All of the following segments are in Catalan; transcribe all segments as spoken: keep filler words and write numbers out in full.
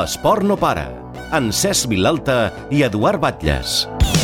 L'esport no para, amb Cesc Vilalta i Eduard Batlles.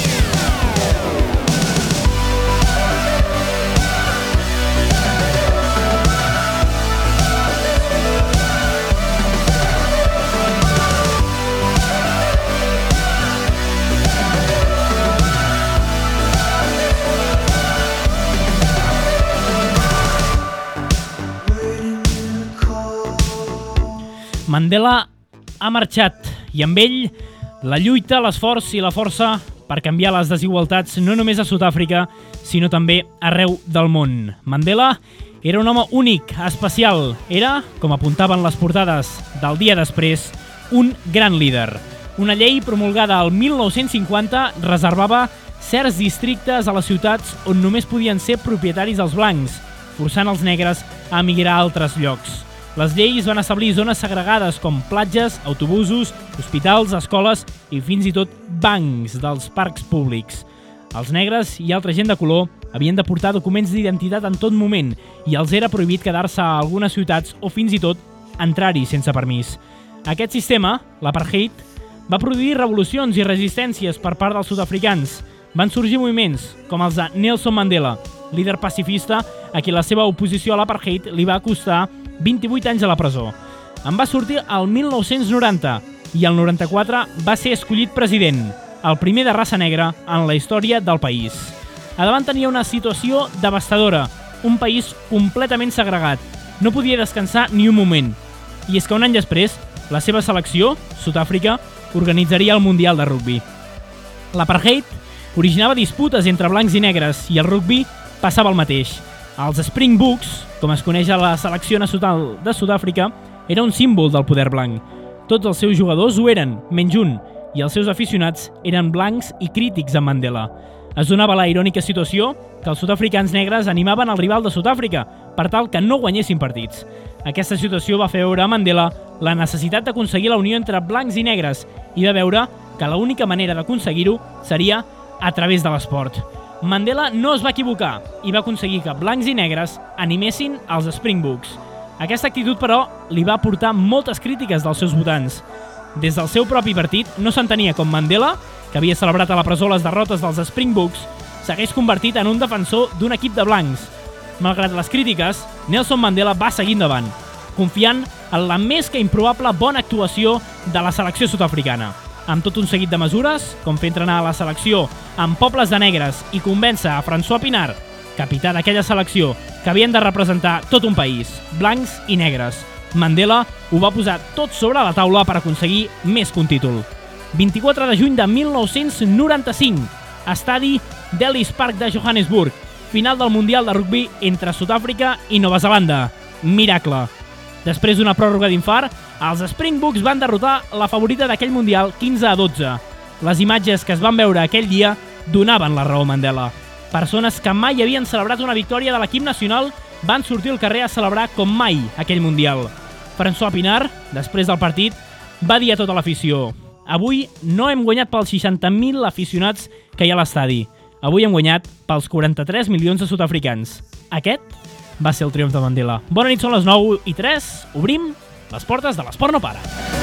Mandela ha marxat i amb ell la lluita, l'esforç i la força per canviar les desigualtats no només a Sud-àfrica, sinó també arreu del món. Mandela era un home únic, especial. Era, com apuntaven les portades del dia després, un gran líder. Una llei promulgada el mil nou-cents cinquanta reservava certs districtes a les ciutats on només podien ser propietaris els blancs, forçant els negres a emigrar a altres llocs. Les lleis van establir zones segregades com platges, autobusos, hospitals, escoles i fins i tot bancs dels parcs públics. Els negres i altra gent de color havien de portar documents d'identitat en tot moment i els era prohibit quedar-se a algunes ciutats o fins i tot entrar-hi sense permís. Aquest sistema, l'apartheid, va produir revolucions i resistències per part dels sud-africans. Van sorgir moviments com els de Nelson Mandela, líder pacifista a qui la seva oposició a l'apartheid li va costar vint-i-vuit anys a la presó. En va sortir el mil nou-cents noranta i el noranta-quatre va ser escollit president, el primer de raça negra en la història del país. A davant tenia una situació devastadora, un país completament segregat. No podia descansar ni un moment. I és que un any després, la seva selecció, Sud-àfrica, organitzaria el Mundial de Rugbi. L'apartheid originava disputes entre blancs i negres i el rugbi passava el mateix. Els Springboks, com es coneix a la selecció nacional de Sud-àfrica, era un símbol del poder blanc. Tots els seus jugadors ho eren, menys un, i els seus aficionats eren blancs i crítics amb Mandela. Es donava la irònica situació que els sud-africans negres animaven el rival de Sud-àfrica per tal que no guanyessin partits. Aquesta situació va fer veure a Mandela la necessitat d'aconseguir la unió entre blancs i negres i va veure que l'única manera d'aconseguir-ho seria a través de l'esport. Mandela no es va equivocar i va aconseguir que blancs i negres animessin els Springboks. Aquesta actitud, però, li va portar moltes crítiques dels seus votants. Des del seu propi partit no s'entenia com Mandela, que havia celebrat a la presó les derrotes dels Springboks, s'hagués convertit en un defensor d'un equip de blancs. Malgrat les crítiques, Nelson Mandela va seguir endavant, confiant en la més que improbable bona actuació de la selecció sud-africana. Amb tot un seguit de mesures, com fer entrenar a la selecció amb pobles de negres i convèncer a François Pienaar, capità d'aquella selecció, que havien de representar tot un país, blancs i negres. Mandela ho va posar tot sobre la taula per aconseguir més que un títol. vint-i-quatre de juny de mil nou-cents noranta-cinc, estadi d'Ellis Park de Johannesburg, final del Mundial de Rugbi entre Sud-àfrica i Nova Zelanda. Miracle! Després d'una pròrroga d'infart, els Springboks van derrotar la favorita d'aquell Mundial quinze a dotze. Les imatges que es van veure aquell dia donaven la raó a Mandela. Persones que mai havien celebrat una victòria de l'equip nacional van sortir al carrer a celebrar com mai aquell Mundial. François Pienaar, després del partit, va dir a tota l'afició: avui no hem guanyat pels seixanta mil aficionats que hi ha a l'estadi. Avui hem guanyat pels quaranta-tres milions de sud-africans. Aquest va ser el triomf de Mandela. Bona nit, són les nou i tres. Obrim les portes de l'Esport no para.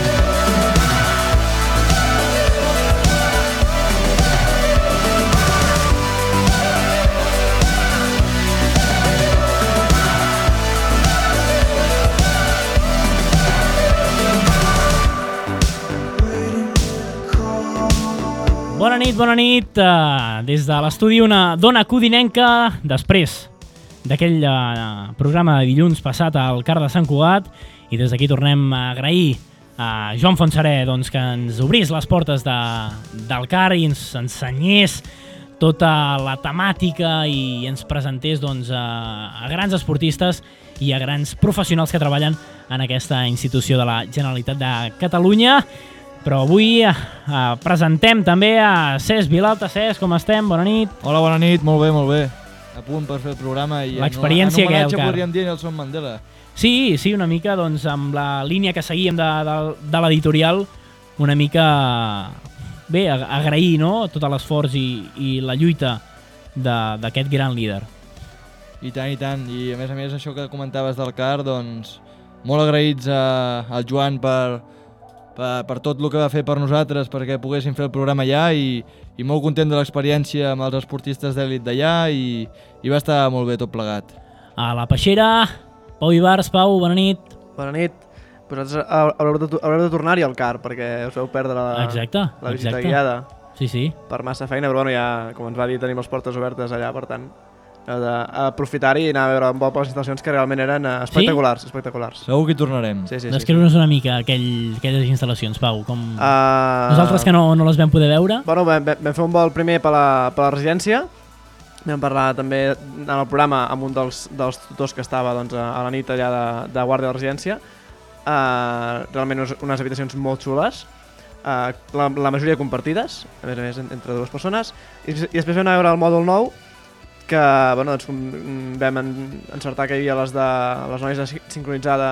Bona nit, bona nit. Uh, des de l'estudi una dona codinenca després d'aquell uh, programa de dilluns passat al Car de Sant Cugat, i des d'aquí tornem a agrair a Joan Fontserè doncs, que ens obrís les portes de, del Car i ens ensenyés tota la temàtica i ens presentés doncs, a, a grans esportistes i a grans professionals que treballen en aquesta institució de la Generalitat de Catalunya. Però avui eh, presentem també a Cesc Vilalta. Cesc, com estem? Bona nit. Hola, bona nit, molt bé, molt bé. A punt per fer el programa i l'experiència en homenatge que podríem dir Nelson Mandela. Sí, sí, una mica doncs, amb la línia que seguíem de, de, de l'editorial, una mica bé, agrair no? tot l'esforç i, i la lluita d'aquest gran líder. I tant, i tant. I a més a més això que comentaves del Car, doncs molt agraïts a, al Joan per, per, per tot el que va fer per nosaltres perquè poguéssim fer el programa allà i, i molt content de l'experiència amb els esportistes d'èlit d'allà i, i va estar molt bé tot plegat. A la Peixera, Pau Ibars. Pau, bona nit. Bona nit. Vosaltres haureu de, haureu de tornar-hi al car perquè us vau perdre la, exacte, la visita exacte. guiada. Sí, sí. Per massa feina, però bueno, ja, com ens va dir, tenim les portes obertes allà, per tant, heu d'aprofitar-hi i anar a veure un poc les instal·lacions que realment eren espectaculars. Sí? espectaculars. Segur que hi tornarem. Sí, sí, Descriu-nos sí, sí. una mica aquell, aquelles instal·lacions, Pau. Com... Uh... Nosaltres que no, no les vam poder veure. Bueno, vam, vam fer un vol primer per la, per la residència. Vam parlar també en el programa amb un dels, dels tutors que estava doncs, a la nit allà de, de guàrdia de la residència. Uh, realment unes, unes habitacions molt xules. Uh, la, la majoria compartides, a més a més entre dues persones, i, i després vam anar a veure el mòdul nou, que bueno, doncs, vam en, encertar que hi havia les, de, les nois de sincronitzada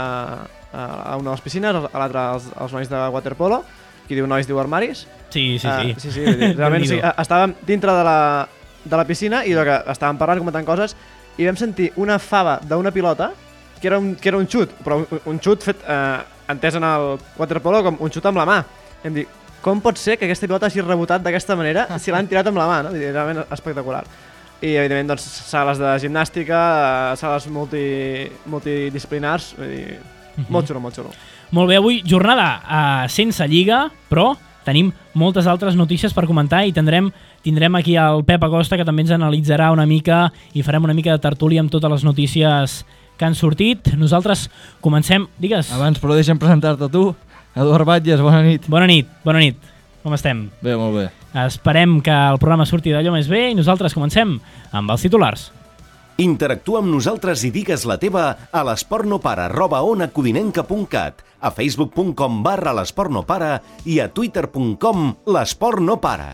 a una de les piscines, a l'altra els, els nois de waterpolo, qui diu nois diu armaris. Sí, sí, sí. Uh, sí, sí dir, realment sí, estàvem dintre de la, de la piscina i que estàvem parlant, comentant coses, i vam sentir una fava d'una pilota que era un, que era un xut, però un, un xut fet, eh, entès en el waterpolo com un xut amb la mà. Hem dit, com pot ser que aquesta pilota hagi rebotat d'aquesta manera si l'han tirat amb la mà, no? Vull dir, realment espectacular. I evidentment doncs, sales de gimnàstica, sales multi, multidisciplinars, vull dir, mm-hmm. molt xulo, molt xulo. Molt bé, avui jornada uh, sense lliga, però tenim moltes altres notícies per comentar i tindrem, tindrem aquí el Pep Acosta, que també ens analitzarà una mica i farem una mica de tertúlia amb totes les notícies que han sortit. Nosaltres comencem, digues. Abans, però deixa'm presentar-te tu. Eduard Batlles, bona nit. Bona nit, bona nit. Com estem? Bé, molt bé. Esperem que el programa surti d'allò més bé i nosaltres comencem amb els titulars. Interactua amb nosaltres i digues la teva a l'esportnopara arroba onacodinenca punt cat, a facebook punt com barra l'esportnopara i a twitter punt com l'esportnopara.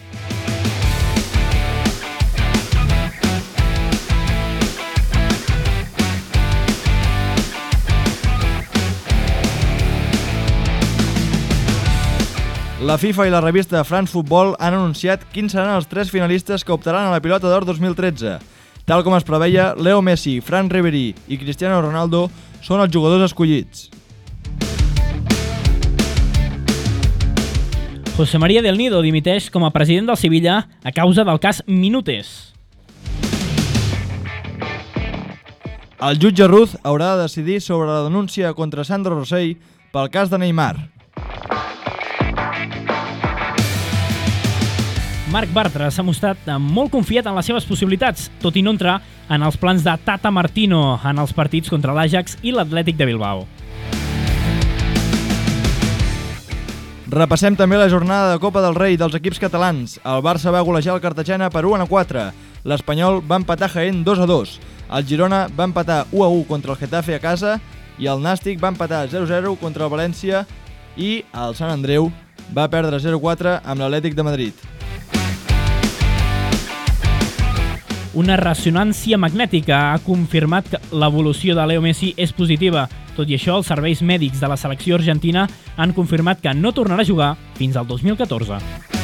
La FIFA i la revista France Football han anunciat quins seran els tres finalistes que optaran a la Pilota d'Or dos mil tretze. Tal com es preveia, Leo Messi, Fran Ribéry i Cristiano Ronaldo són els jugadors escollits. José María del Nido dimiteix com a president del Sevilla a causa del cas Minutes. El jutge Ruz haurà de decidir sobre la denúncia contra Sandro Rosell pel cas de Neymar. Marc Bartra s'ha mostrat molt confiat en les seves possibilitats, tot i no entrar en els plans de Tata Martino en els partits contra l'Ajax i l'Atlètic de Bilbao. Repassem també la jornada de Copa del Rei dels equips catalans. El Barça va golejar el Cartagena per u a quatre. L'Espanyol va empatar Jaén dos a dos. El Girona va empatar u a u contra el Getafe a casa i el Nàstic va empatar zero a zero contra el València i el Sant Andreu va perdre zero a quatre amb l'Atlètic de Madrid. Una ressonància magnètica ha confirmat que l'evolució de Leo Messi és positiva. Tot i això, els serveis mèdics de la selecció argentina han confirmat que no tornarà a jugar fins al dos mil catorze.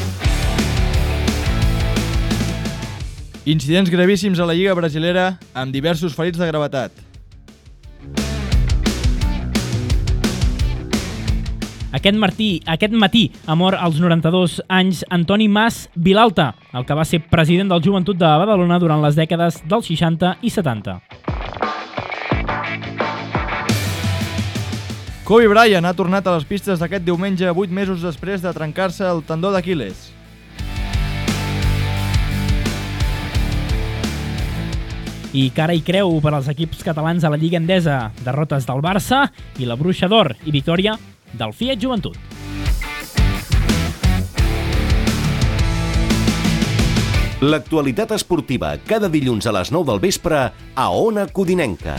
Incidents gravíssims a la Lliga brasilera amb diversos ferits de gravetat. Aquest matí, aquest matí ha mort als noranta-dos anys Antoni Mas Vilalta, el que va ser president del Joventut de Badalona durant les dècades dels seixanta i setanta. Kobe Bryant ha tornat a les pistes d'aquest diumenge vuit mesos després de trencar-se el tendó d'Aquil·les. I cara i creu per als equips catalans a la Lliga Endesa, derrotes del Barça i la Bruixa d'Or i victòria del Fiat Joventut. L'actualitat esportiva cada dilluns a les nou del vespre a Ona Codinenca.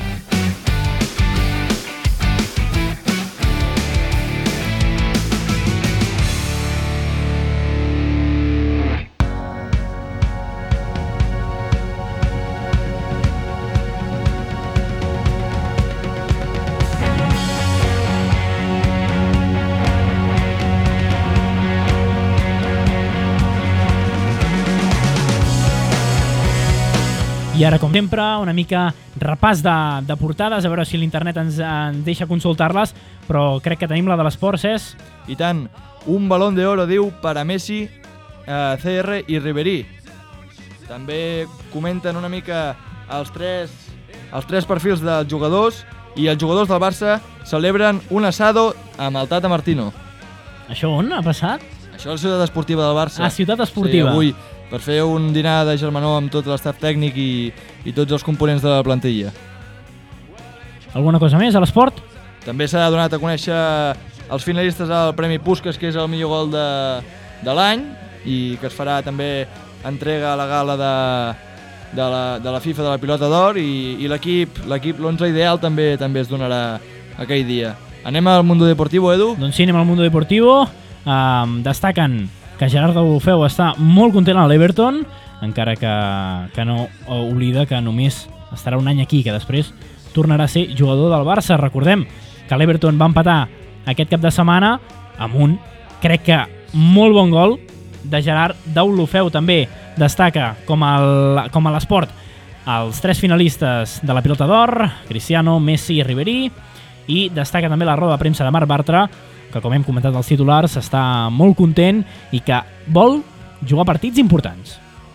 I I ara, com sempre, una mica repàs de, de portades, a veure si l'internet ens, ens deixa consultar-les, però crec que tenim la de l'esport, Cesc. I tant, un balón de oro, diu, per a Messi, eh, C R i Ribery. També comenten una mica els tres, els tres perfils dels jugadors i els jugadors del Barça celebren un asado amb el Tata Martino. Això on ha passat? Això és la ciutat esportiva del Barça. Ah, ciutat esportiva. Sí, avui, per fer un dinar de germanor amb tot l'estaf tècnic i, i tots els components de la plantilla. Alguna cosa més a l'esport? També s'ha donat a conèixer els finalistes al Premi Puskás, que és el millor gol de, de l'any, i que es farà també entrega a la gala de, de, la, de la FIFA de la Pilota d'Or, i, i l'equip, l'equip l'onze ideal també també es donarà aquell dia. Anem al Mundo Deportivo, Edu? Doncs sí, anem al Mundo Deportivo. Um, destaquen que Gerard Deulofeu està molt content a l'Everton, encara que, que no oblida que només estarà un any aquí, que després tornarà a ser jugador del Barça. Recordem que l'Everton va empatar aquest cap de setmana amb un, crec que, molt bon gol de Gerard Deulofeu. També destaca com, el, com a l'esport els tres finalistes de la Pilota d'Or, Cristiano, Messi i Ribery, i destaca també la roda de premsa de Marc Bartra, que com hem comentat als titulars està molt content i que vol jugar partits importants.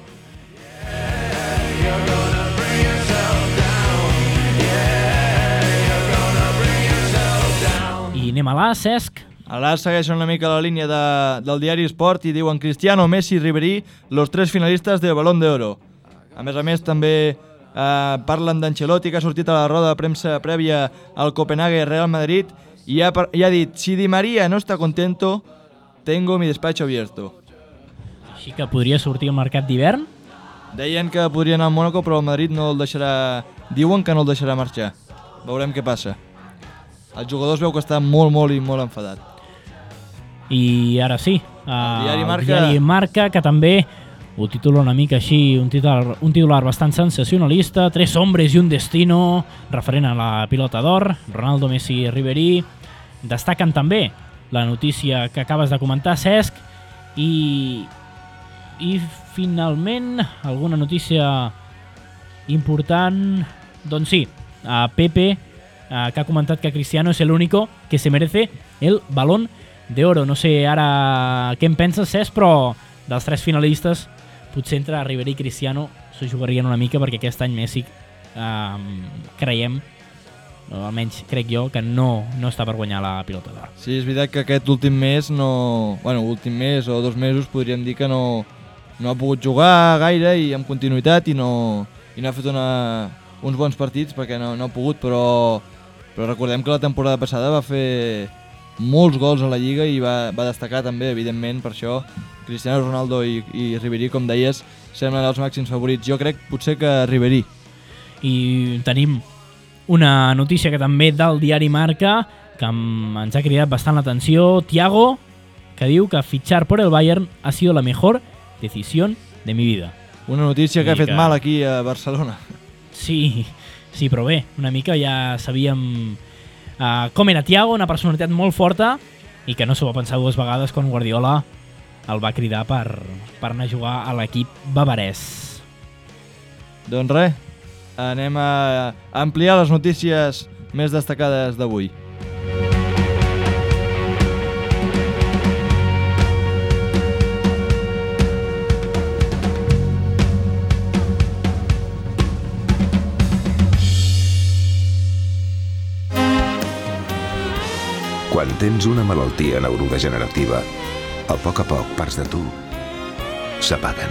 I anem a l'A, Cesc. A l'A segueixen una mica la línia de, del diari Sport i diuen Cristiano, Messi i Ribery, los tres finalistes del Balón de Oro. A més a més, també eh, parlen d'Ancelotti, que ha sortit a la roda de premsa prèvia al Copenhague Real Madrid i ha, i ha dit, si Di María no està contento, tengo mi despacho abierto. Així que podria sortir al mercat d'hivern? Deien que podria anar al Mónaco, però el Madrid no el deixarà... Diuen que no el deixarà marxar. Veurem què passa. El jugador es veu que està molt, molt i molt enfadat. I ara sí, uh, el diari Marca, el diari Marca, que també ho titula una mica així, un titular, un titular bastant sensacionalista, tres hombres i un destino, referent a la Pilota d'Or, Ronaldo, Messi i Ribery. Destaquen també la notícia que acabes de comentar, Cesc, i, i finalment alguna notícia important, doncs sí, a Pepe, uh, que ha comentat que Cristiano és el único que se merece el Balón de Oro. No sé ara què en penses, Cesc, però dels tres finalistes potser entre Ribery i Cristiano s'ho jugarien una mica, perquè aquest any Messi eh, creiem, o almenys crec jo, que no, no està per guanyar la Pilota d'Or. Sí, és veritat que aquest últim mes no... Bueno, últim mes o dos mesos podríem dir que no, no ha pogut jugar gaire i amb continuïtat i no, i no ha fet una, uns bons partits perquè no, no ha pogut, però, però recordem que la temporada passada va fer molts gols a la Lliga i va, va destacar també, evidentment, per això Cristiano Ronaldo i, i Ribery, com deies, semblen els màxims favorits. Jo crec potser que Ribery. I tenim una notícia que també del diari Marca, que ens ha cridat bastant l'atenció, Thiago, que diu que fitxar por el Bayern ha sido la mejor decisión de mi vida. Una notícia que I ha fet que... mal aquí a Barcelona. Sí, sí, però bé, una mica ja sabíem Uh, com era Thiago, una personalitat molt forta i que no s'ho va pensar dues vegades quan Guardiola el va cridar per, per anar a jugar a l'equip bavarès. Doncs res, anem a ampliar les notícies més destacades d'avui. Quan tens una malaltia neurodegenerativa, a poc a poc parts de tu s'apaguen.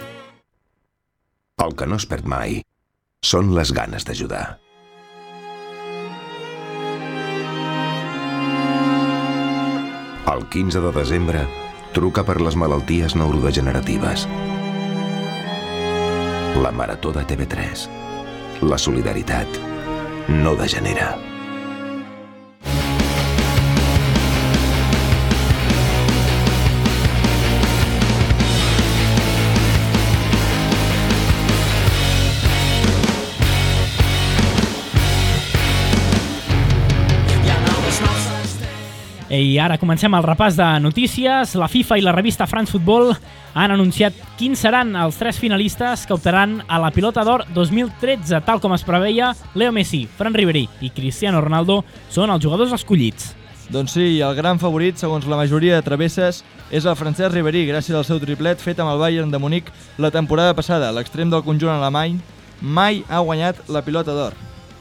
El que no es perd mai són les ganes d'ajudar. El quinze de desembre, truca per les malalties neurodegeneratives. La Marató de T V tres. La solidaritat no degenera. I ara comencem el repàs de notícies. La FIFA i la revista France Football han anunciat quins seran els tres finalistes que optaran a la Pilota d'Or dos mil tretze. Tal com es preveia, Leo Messi, Fran Ribéry i Cristiano Ronaldo són els jugadors escollits. Doncs sí, el gran favorit, segons la majoria de travesses, és el francès Ribéry, gràcies al seu triplet fet amb el Bayern de Munic la temporada passada. L'extrem del conjunt alemany mai ha guanyat la Pilota d'Or.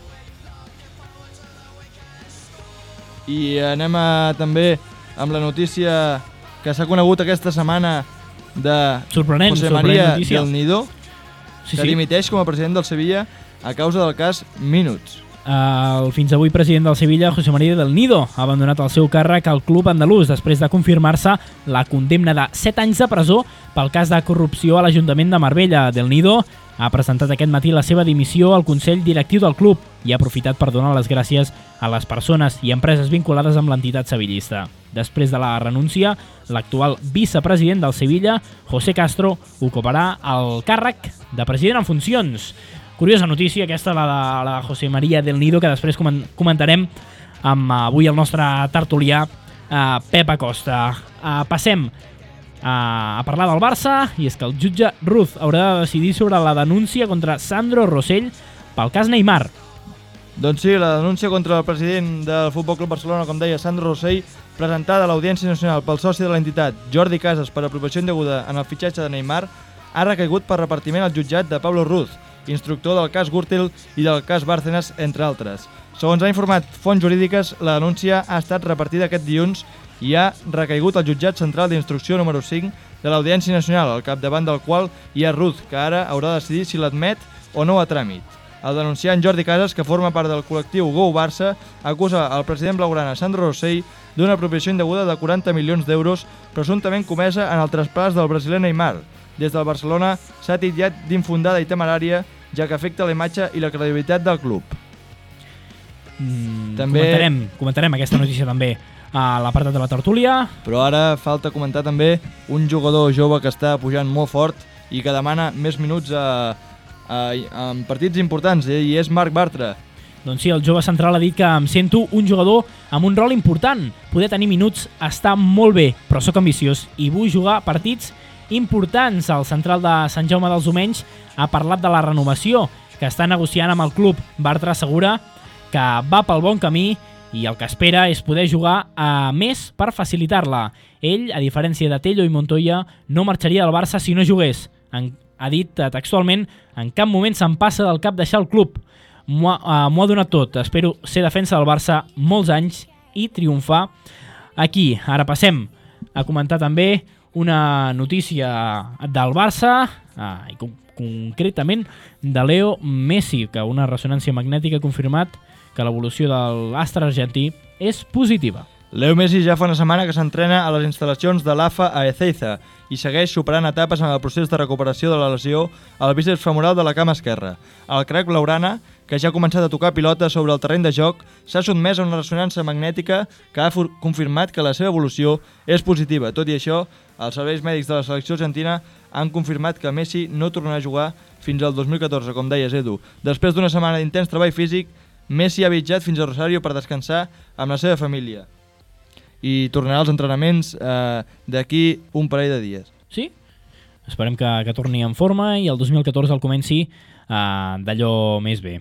I anem a, també amb la notícia que s'ha conegut aquesta setmana de sorprenent, José sorprenent María notícia. del Nido, Sí, que sí. dimiteix com a president del Sevilla a causa del cas Minuts. El fins avui president del Sevilla, José María del Nido, ha abandonat el seu càrrec al club andalús després de confirmar-se la condemna de set anys de presó pel cas de corrupció a l'Ajuntament de Marbella. Del Nido ha presentat aquest matí la seva dimissió al Consell Directiu del club i ha aprofitat per donar les gràcies a les persones i empreses vinculades amb l'entitat sevillista. Després de la renúncia, l'actual vicepresident del Sevilla, José Castro, ocuparà el càrrec de president en funcions. Curiosa notícia aquesta, la de, la de José María del Nido, que després comentarem amb avui el nostre tertulià eh, Pep Acosta. Eh, passem a parlar del Barça, i és que el jutge Ruz haurà de decidir sobre la denúncia contra Sandro Rosell pel cas Neymar. Doncs sí, la denúncia contra el president del Futbol Club Barcelona, com deia, Sandro Rosell, presentada a l'Audiència Nacional pel soci de l'entitat, Jordi Casas, per apropiació indeguda en el fitxatge de Neymar, ha recaigut per repartiment al jutjat de Pablo Ruz, instructor del cas Gürtel i del cas Bárcenas, entre altres. Segons ha informat fonts jurídiques, la denúncia ha estat repartida aquest dilluns i ha recaigut al jutjat central d'instrucció número cinc de l'Audiència Nacional, al capdavant del qual hi ha Ruz, que ara haurà de decidir si l'admet o no a tràmit. El denunciant Jordi Casas, que forma part del col·lectiu Go Barça, acusa el president blaugrana Sandro Rosell d'una apropiació indeguda de quaranta milions d'euros presumptament comesa en el traspàs del brasiler Neymar. Des del Barcelona s'ha titllat d'infundada i temerària, ja que afecta la imatge i la credibilitat del club. Mm, També- comentarem, comentarem aquesta notícia també a l'apartat de la tertúlia. Però ara falta comentar també un jugador jove que està pujant molt fort i que demana més minuts a, a, en partits importants, eh? I és Marc Bartra. Doncs sí, el jove central ha dit que em sento un jugador amb un rol important. Poder tenir minuts està molt bé, però sóc ambiciós i vull jugar partits importants. El central de Sant Jaume dels Domenys ha parlat de la renovació que està negociant amb el club. Bartra assegura que va pel bon camí i el que espera és poder jugar a més per facilitar-la. Ell, a diferència de Tello i Montoya, no marxaria del Barça si no jugués. En, ha dit textualment: en cap moment se'm passa del cap deixar el club. M'ho ha, uh, m'ho ha donat tot. Espero ser defensa del Barça molts anys i triomfar aquí. Ara passem a comentar també una notícia del Barça, uh, i con concretament de Leo Messi, que una ressonància magnètica ha confirmat que l'evolució de l'astre argentí és positiva. Leo Messi ja fa una setmana que s'entrena a les instal·lacions de l'A F A a Ezeiza i segueix superant etapes en el procés de recuperació de la lesió al bíceps femoral de la cama esquerra. El crack blaugrana, que ja ha començat a tocar pilota sobre el terreny de joc, s'ha sotmès a una ressonància magnètica que ha confirmat que la seva evolució és positiva. Tot i això, els serveis mèdics de la selecció argentina han confirmat que Messi no tornarà a jugar fins al dos mil catorze, com deies, Edu. Després d'una setmana d'intens treball físic, Messi ha viatjat fins a Rosario per descansar amb la seva família i tornarà als entrenaments eh, d'aquí un parell de dies. Sí? Esperem que, que torni en forma i el dos mil catorze el comenci eh, d'allò més bé.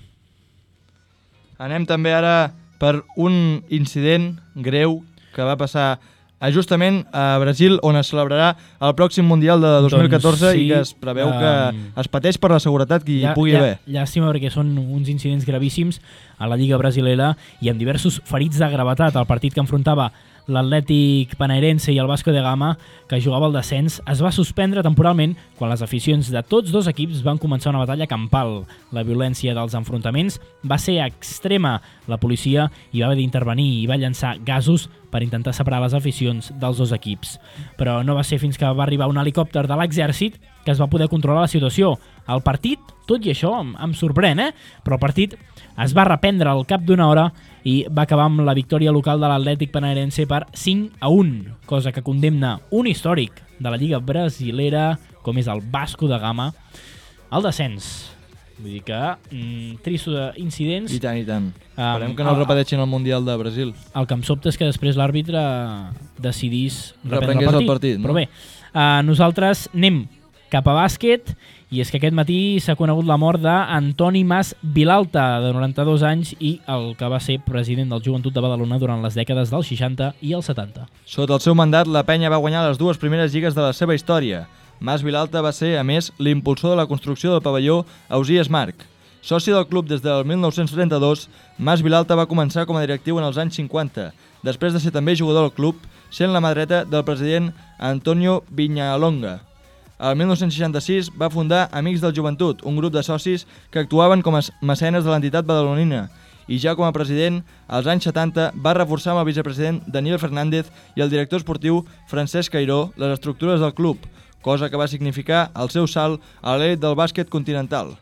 Anem també ara per un incident greu que va passar justament a Brasil, on es celebrarà el pròxim Mundial de dos mil catorze, doncs sí, i que es preveu um, que es pateix per la seguretat que hi Llà, pugui llà, haver. Llàstima, perquè són uns incidents gravíssims a la Lliga Brasilera i amb diversos ferits de gravetat. El partit que enfrontava l'Atlètic Panairense i el Vasco de Gama, que jugava al descens, es va suspendre temporalment quan les aficions de tots dos equips van començar una batalla campal. La violència dels enfrontaments va ser extrema. La policia hi va haver d'intervenir i va llançar gasos per intentar separar les aficions dels dos equips. Però no va ser fins que va arribar un helicòpter de l'exèrcit que es va poder controlar la situació. El partit, tot i això, em, em sorprèn, eh? Però el partit es va reprendre al cap d'una hora i va acabar amb la victòria local de l'Atlètic Panairense per cinc a un, cosa que condemna un històric de la Lliga Brasilera, com és el Vasco da Gama, al descens. Vull dir que mm, tristo d'incidents. I tant, i tant. Um, Esperem que no el repeteixin al Mundial de Brasil. El que em sobta és que després l'àrbitre decidís reprendre Reprengués el el partit. partit, no? Però bé, uh, nosaltres anem cap a bàsquet, i és que aquest matí s'ha conegut la mort d'Antoni Mas Vilalta, de noranta-dos anys, i el que va ser president del Joventut de Badalona durant les dècades dels seixanta i els setanta. Sota el seu mandat, la penya va guanyar les dues primeres lligues de la seva història. Mas Vilalta va ser, a més, l'impulsor de la construcció del pavelló Ausiàs Marc. Soci del club des del mil nou-cents trenta-dos, Mas Vilalta va començar com a directiu en els anys cinquanta, després de ser també jugador del club, sent la mà dreta del president Antonio Viñalonga. El mil nou-cents seixanta-sis va fundar Amics del Joventut, un grup de socis que actuaven com a mecenes de l'entitat badalonina, i ja com a president, als anys setanta, va reforçar amb el vicepresident Daniel Fernández i el director esportiu Francesc Cairó les estructures del club, cosa que va significar el seu salt a l'elit del bàsquet continental.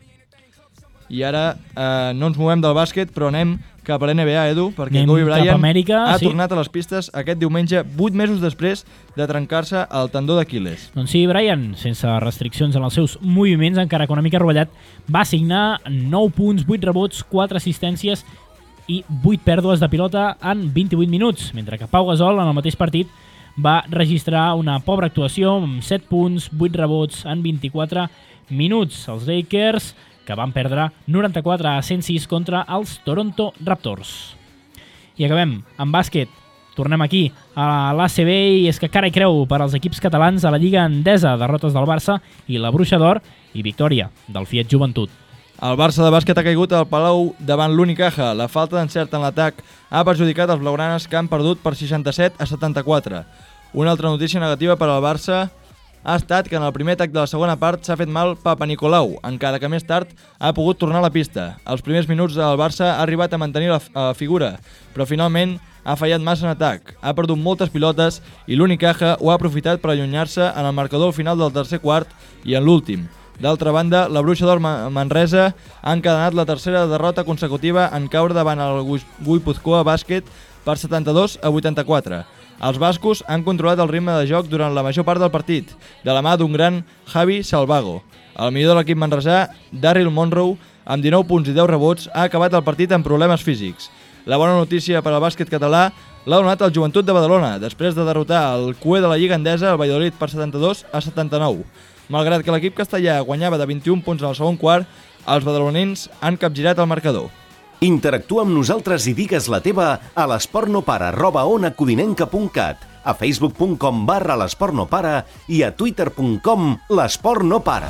I ara eh, no ens movem del bàsquet, però anem cap a l'N B A, Edu, perquè Anem Kobe cap a Bryant Amèrica, ha sí. tornat a les pistes aquest diumenge, vuit mesos després de trencar-se el tendó d'Aquil·les. Doncs sí, Brian, sense restriccions en els seus moviments, encara que una mica rovellat, va signar nou punts, vuit rebots, quatre assistències i vuit pèrdues de pilota en vint-i-vuit minuts, mentre que Pau Gasol, en el mateix partit, va registrar una pobra actuació amb set punts, vuit rebots en vint-i-quatre minuts. Els Lakers, que van perdre noranta-quatre a cent sis contra els Toronto Raptors. I acabem amb bàsquet. Tornem aquí a l'A C B, i és que cara i creu per als equips catalans a la Lliga Endesa, derrotes del Barça i la Bruixa d'Or, i victòria del Fiat Joventut. El Barça de bàsquet ha caigut al Palau davant l'Unicaja. La falta d'encert en l'atac ha perjudicat els blaugranes, que han perdut per seixanta-set a setanta-quatre. Una altra notícia negativa per al Barça ha estat que en el primer atac de la segona part s'ha fet mal Papa Nicolau, encara que més tard ha pogut tornar a la pista. Els primers minuts del Barça ha arribat a mantenir la, la figura, però finalment ha fallat massa en atac. Ha perdut moltes pilotes i l'Unicaja ho ha aprofitat per allunyar-se en el marcador al final del tercer quart i en l'últim. D'altra banda, la Bruixa d'Or Manresa ha encadenat la tercera derrota consecutiva en caure davant el Guipúzcoa Bàsquet per setanta-dos a vuitanta-quatre. Els bascos han controlat el ritme de joc durant la major part del partit, de la mà d'un gran Javi Salvago. El millor de l'equip manresà, Daryl Monroe, amb dinou punts i deu rebots, ha acabat el partit amb problemes físics. La bona notícia per al bàsquet català l'ha donat el Joventut de Badalona, després de derrotar el cué de la Lliga Endesa, el Valladolid, per setanta-dos a setanta-nou. Malgrat que l'equip castellà guanyava de vint-i-un punts en el segon quart, els badalonins han capgirat el marcador. Interactua amb nosaltres i digues la teva a l'esportnopara arroba onacodinenca punt cat, a facebook punt com barra l'esportnopara i a twitter punt com l'esportnopara.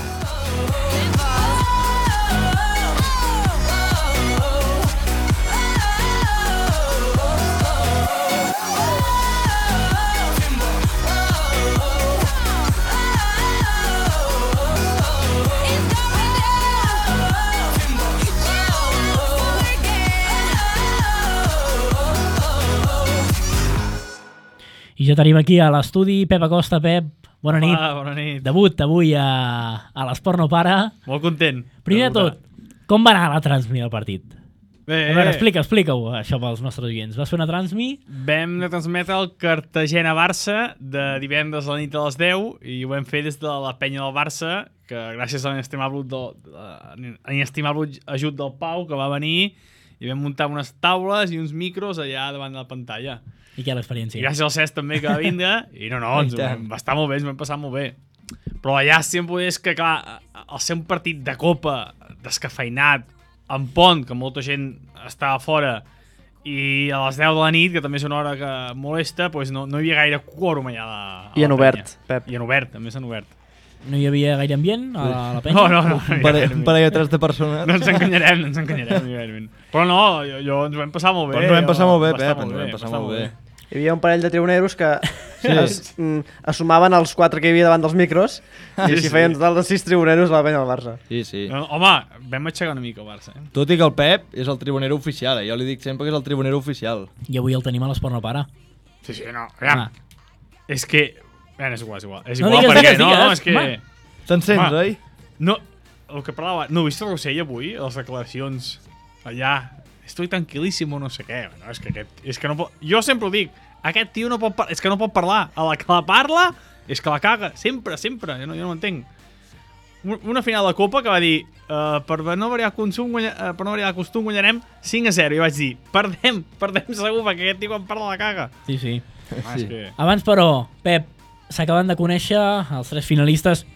I ja tenim aquí a l'estudi Pep Acosta. Pep, bona nit. Ah, bona nit. Debut avui a, a l'Esport No Para. Molt content. Primer de tot, com va anar la transmi del partit? Bé, A veure, explica, explica-ho, això pels nostres oients. Vas fer una transmi? Vam transmetre el Cartagena-Barça de divendres a la nit a les deu i ho vam fer des de la penya del Barça, que gràcies a l'inestimable, del, a l'inestimable ajut del Pau, que va venir i vam muntar unes taules i uns micros allà davant de la pantalla. I què l'experiència? I gràcies al Cesc també que va vindre i no, no, ens va estar molt bé, ens vam passar molt bé. Però la llàstima és que, clar, al ser un partit de copa, descafeinat, en pont, que molta gent estava fora, i a les deu de la nit, que també és una hora que molesta, doncs no, no hi havia gaire quòrum allà a la, a I en la obert, penya. Pep. I en obert, també és en obert. No hi havia gaire ambient a la, a la penya? No, no, no. Un parell, un parell o tres de persones. No ens enganyarem, no ens enganyarem, evidentment. Però no, jo, jo ens ho vam passar molt bé. Però ens ho vam passar molt bé, va estar Pep, ens ho vam passar molt bé. Hi havia un parell de tribuneros que Sí. es, mm, assumaven els quatre que hi havia davant dels micros i Sí, així sí. feien total de sis tribuneros a la penya del Barça. Sí, sí. No, home, vam aixecar una mica el Barça. Eh? Tot i que el Pep és el tribunero oficial, eh? Jo li dic sempre que és el tribunero oficial. I avui el tenim a l'Esport No Para. Sí, sí, no. Aviam, Ah. és que... Bé, és igual, és igual. És No igual digues, perquè... digues, no, no, digues, és que... home. T'encens, Home. oi? No, el que parlava... No, vist el Rossell avui? Les declaracions allà... Estoy tranquil·líssim o no sé què. No, és que aquest... És que no pot... Jo sempre ho dic. Aquest tio no pot parlar. És que no pot parlar. A la que la parla és que la caga. Sempre, sempre. Jo no, jo no m'entenc. una final de Copa que va dir uh, per no variar el consum, guanya, uh, per no variar el costum guanyarem cinc a zero. I vaig dir, perdem, perdem segur, perquè aquest tio quan parla la caga. Sí, sí. Ah, Sí. és que... Abans, però, Pep, s'acaben de conèixer els tres finalistes.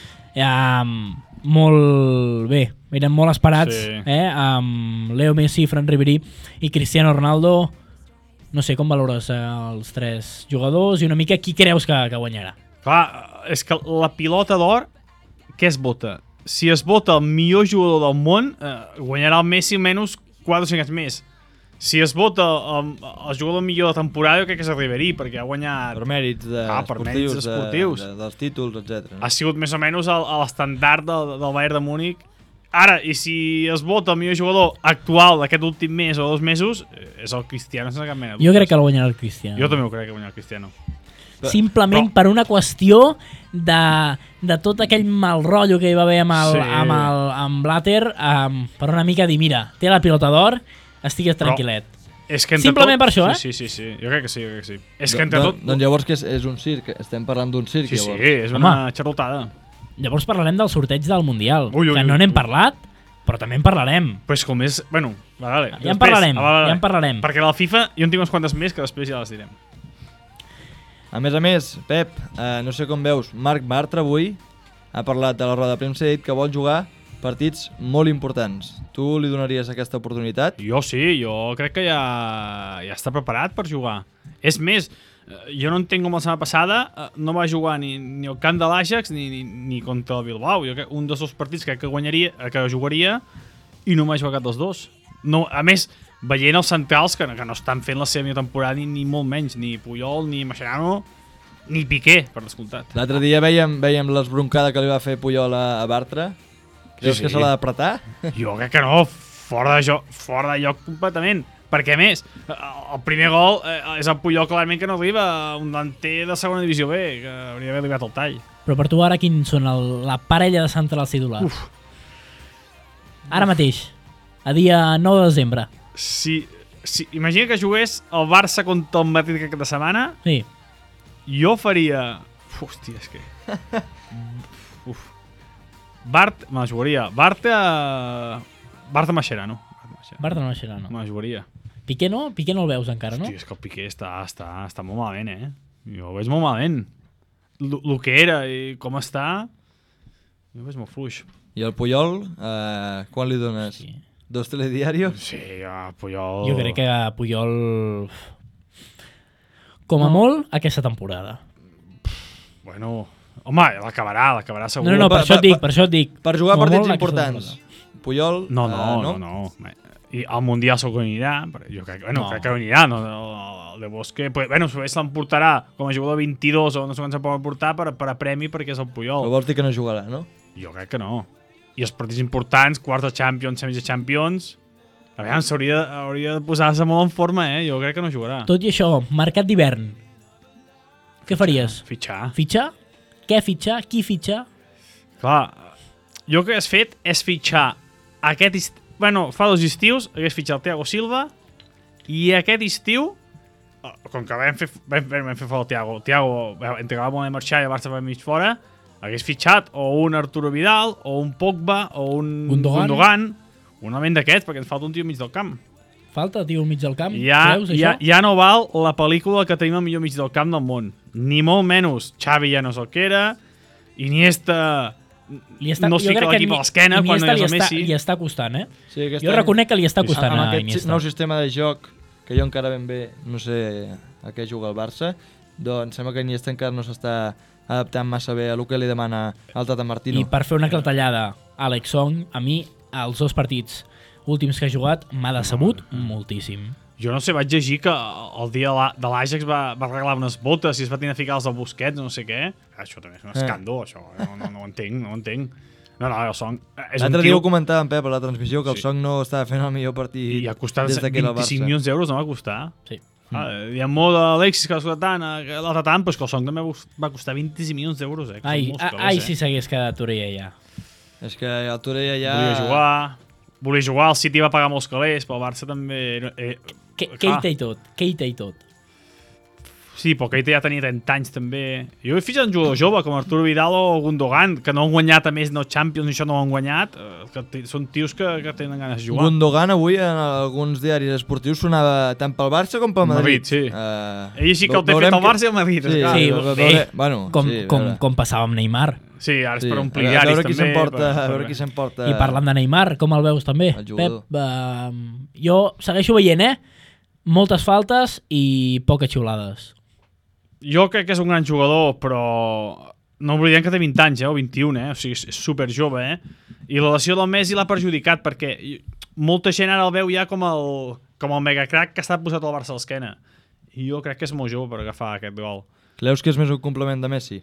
Um, molt bé, eren molt esperats. Sí. Eh? Um, Leo Messi, Fran Ribéry i Cristiano Ronaldo. No sé com valores eh, els tres jugadors i una mica qui creus que, que guanyarà. Clar, és que la pilota d'or, què es vota? Si es vota el millor jugador del món, eh, guanyarà el Messi menys quatre o cinc anys més. Si es vota el, el jugador millor de temporada, jo crec que és el Ribéry, perquè ha guanyat... Per mèrits, de Ah, per mèrits esportius, esportius. De, de, dels títols, etcètera. Ha sigut més o menys el- l'estandard del, del Bayern de Múnich. Ara, i si es vota el millor jugador actual d'aquest últim mes o dos mesos, eh, és el Cristiano, sense cap mena de Jo dubtes. crec que el guanyarà el Cristiano. Jo també ho crec que guanyarà el Cristiano. Simplement Però- per una qüestió de, de tot aquell mal rotllo que hi va haver amb el, Sí. amb el amb Blatter, um, per una mica dir, mira, té la pilota d'or, estigues Però- tranquil·let. És que entre Simplement tot... per això, eh? Sí, sí, sí, sí. Jo crec que sí, jo crec que sí. És que entre tot... Doncs llavors que és, és un circ, estem parlant d'un circ, Sí, sí, llavors. és una xarlotada. Llavors parlarem del sorteig del Mundial, Ui, ui, que ui, no n'hem ui. parlat, però també en parlarem. Pues com és... Bueno, vale, Ja en parlarem, ja en parlarem. Perquè la FIFA jo en tinc unes quantes més que després ja les direm. A més a més, Pep, eh, no sé com veus, Marc Bartra avui ha parlat de la roda de premsa i ha dit que vol jugar partits molt importants. Tu li donaries aquesta oportunitat? Jo sí, jo crec que ja, ja està preparat per jugar. És més, eh, jo no entenc com la setmana passada eh, no va jugar ni, ni al camp de l'Ajax ni, ni, ni contra el Bilbao. Jo crec, un dels dos partits crec que guanyaria, eh, que jugaria i no m'ha jugat cap dels dos. No, a més, veient els centrals que, que no estan fent la seva millor temporada ni, ni molt menys, ni Puyol, ni Mascherano, ni Piqué, per descomptat. L'altre dia veiem, veiem l'esbroncada que li va fer Puyol a, a Bartra. Creus Sí, que sí. se l'ha d'apretar? Jo crec que no, fora de joc, fora de lloc completament. Perquè a més, eh, el primer gol eh, és el Puyol clarament que no arriba, un davanter de segona divisió B, que hauria d'haver arribat al tall. Però per tu ara quins són el, la parella de centrals titulars? Uf. Ara mateix, a dia nou de desembre. Si, si, imagina que jugués el Barça contra el Madrid aquesta setmana, Sí, jo faria... Hòstia, és que... Uf. Bart, me la jugaria. Barta... Barta Mascherano. Bartra no baixarà, no. Me la jugaria. Piqué no? Piqué no el veus encara, no? Hòstia, és que el Piqué està, està, està molt malament, eh? Jo ho veig molt malament. El que era i com està... Jo ho veig molt fluix. I el Puyol, eh, quan li dones? Sí. Dos telediarios? Sí, ja, Puyol... Jo crec que Puyol... Com a molt, aquesta temporada. Bueno... Home, l'acabarà, l'acabarà segur. No, no, no, per Per- això et per- dic, per això et dic. Per jugar Com a partits molt, aquesta importants. temporada. Puyol... No, no, eh, no, no. I al Mundial segur que anirà. Però jo crec, bueno, No. crec que anirà. No, no, el de Bosque... Pues, bueno, si l'emportarà com a jugador vint-i-dos o no sé quan se pot portar per, per a premi perquè és el Però Puyol. vols dir que no jugarà, no? Jo crec que no. I els partits importants, quarts de Champions, semis de Champions... A veure, s'hauria hauria de posar-se molt en forma, eh? Jo crec que no jugarà. Tot i això, mercat d'hivern. Què faries? Fitxar. Fitxar? Què fitxar? Qui fitxar? Clar, jo el que has fet és fitxar aquest estiu... Bueno, fa dos estius hagués fitxat el Thiago Silva i aquest estiu, eh, com que vam fer, vam, vam fer fora el Thiago, el Thiago entre que va voler marxar i el Barça va mig fora, hagués fitxat o un Arturo Vidal, o un Pogba, o un Gundogan. Gundogan, un element d'aquests, perquè ens falta un tio mig del camp. Falta, tio, al mig del camp? Ja, Creus, ja, això? ja no val la pel·lícula que tenim al millor mig del camp del món. Ni molt menys. Xavi ja no és el que era, Iniesta Li està, no es jo fica crec que l'equip a l'esquena quan no Iniesta és li el està, Messi. li està costant, eh? Sí, aquest Jo any- reconec que li està costant amb a aquest Iniesta. nou sistema de joc, que jo encara ben bé no sé a què juga el Barça, doncs sembla que Iniesta encara no s'està adaptant massa bé a el que li demana el Tata Martino. I per fer una clatellada, Alex Song, a mi, els dos partits últims que ha jugat, m'ha decebut moltíssim. Jo no sé, vaig llegir que el dia de la- de l'Ajax va, va regalar unes botes i es va tenir a ficar els del Busquets, no sé què. Això també és un escàndol, això. No, no, no ho entenc, no ho entenc. No, no, el Song és un L'altre dia tio... ho comentàvem, Pep, a la transmissió, que el Sí. Song no estava fent el millor partit I ha costat des de que era el vint-i-cinc Barça. milions d'euros, no va costar. Sí. Ah, diem molt d'Alexis que va costar tant, eh, que l'altre tant, però és que el Song també va costar vint-i-cinc milions d'euros, eh? que Ai, són molts a- calés, ai eh? si s'hagués quedat Torella ja. És que el Torella ja... Volia jugar, volia jugar, el City va pagar molts calés, però el Barça també... Eh, Què clar. què hi té i tot? Què hi té i tot? Sí, però Keita ja tenia trenta anys també. Jo he fixat un jugador jove com Arturo Vidal o Gundogan, que no han guanyat a més no Champions, això no ho han guanyat, que són tios que, que tenen ganes de jugar. Gundogan avui en alguns diaris esportius sonava tant pel Barça com pel Madrid. Madrid, sí. Uh, Ell sí que el té fet al Barça i al Madrid. Sí, Sí, veure, bé, bueno, com, sí, com, veure. com passava amb Neymar. Sí, ara és Sí, per omplir a diaris veure qui també. s'emporta, per- a veure per- qui s'emporta. I parlant de Neymar, com el veus també? El jugador. Pep, uh, jo segueixo veient, eh? Moltes faltes i poques xiulades. Jo crec que és un gran jugador, però no oblidem que té vint anys, eh, o vint-i-un, eh? O sigui, és super jove, eh? I la lesió del Messi l'ha perjudicat perquè molta gent ara el veu ja com el, com el megacrack que està posat al Barça a l'esquena. I jo crec que és molt jove per agafar aquest gol. Creus que és més un complement de Messi?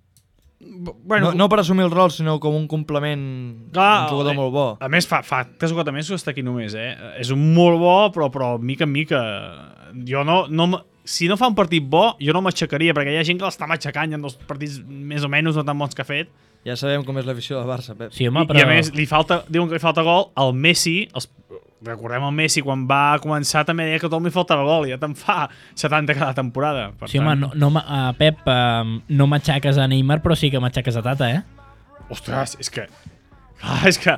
Bueno, no, no per assumir el rol, sinó com un complement, clar, un jugador eh, molt bo. A més, fa, fa tres o quatre mesos que està aquí només, eh? És un molt bo, però, però mica en mica. Jo no... no m- si no fa un partit bo, jo no m'aixecaria, perquè hi ha gent que l'està matxacant, hi ha dos partits més o menys no tan bons que ha fet. Ja sabem com és l'afició del Barça, Pep. Sí, home, I, però... I a més, li falta, diuen que li falta gol. El Messi, els, recordem el Messi, quan va començar també deia que a tothom li faltava gol, i ja te'n fa setanta cada temporada. Per Sí, home, tant, no, no, ma- uh, Pep, uh, no matxaques a Neymar, però sí que matxaques a Tata, eh? Ostres, és que... Clar, és que...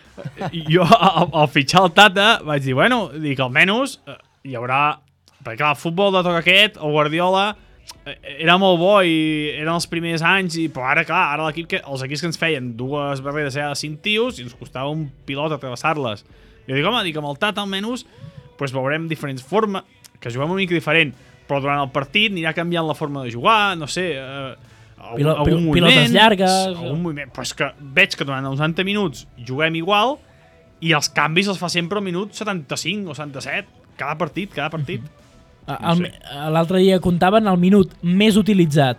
Jo, al, al fitxar el Tata, vaig dir, bueno, dic, almenys eh, hi haurà... Perquè clar, el futbol de toc aquest, el Guardiola, eh, era molt bo i eren els primers anys, i, però ara, clar, ara l'equip que, els equips que ens feien dues barreres de cinc tios i ens costava un pilot atrevessar-les. Jo dic, home, dic, amb el Tata almenys pues, veurem diferents formes, que juguem una mica diferent, però durant el partit anirà canviant la forma de jugar, no sé... Eh, algun, Pilo- algun pil- moviment, pilotes llargues. algun moviment, però és que veig que durant els noranta minuts juguem igual i els canvis els fa sempre al minut setanta-cinc o setanta-set, cada partit, cada partit. Uh, No el- sé. L'altre dia comptaven el minut més utilitzat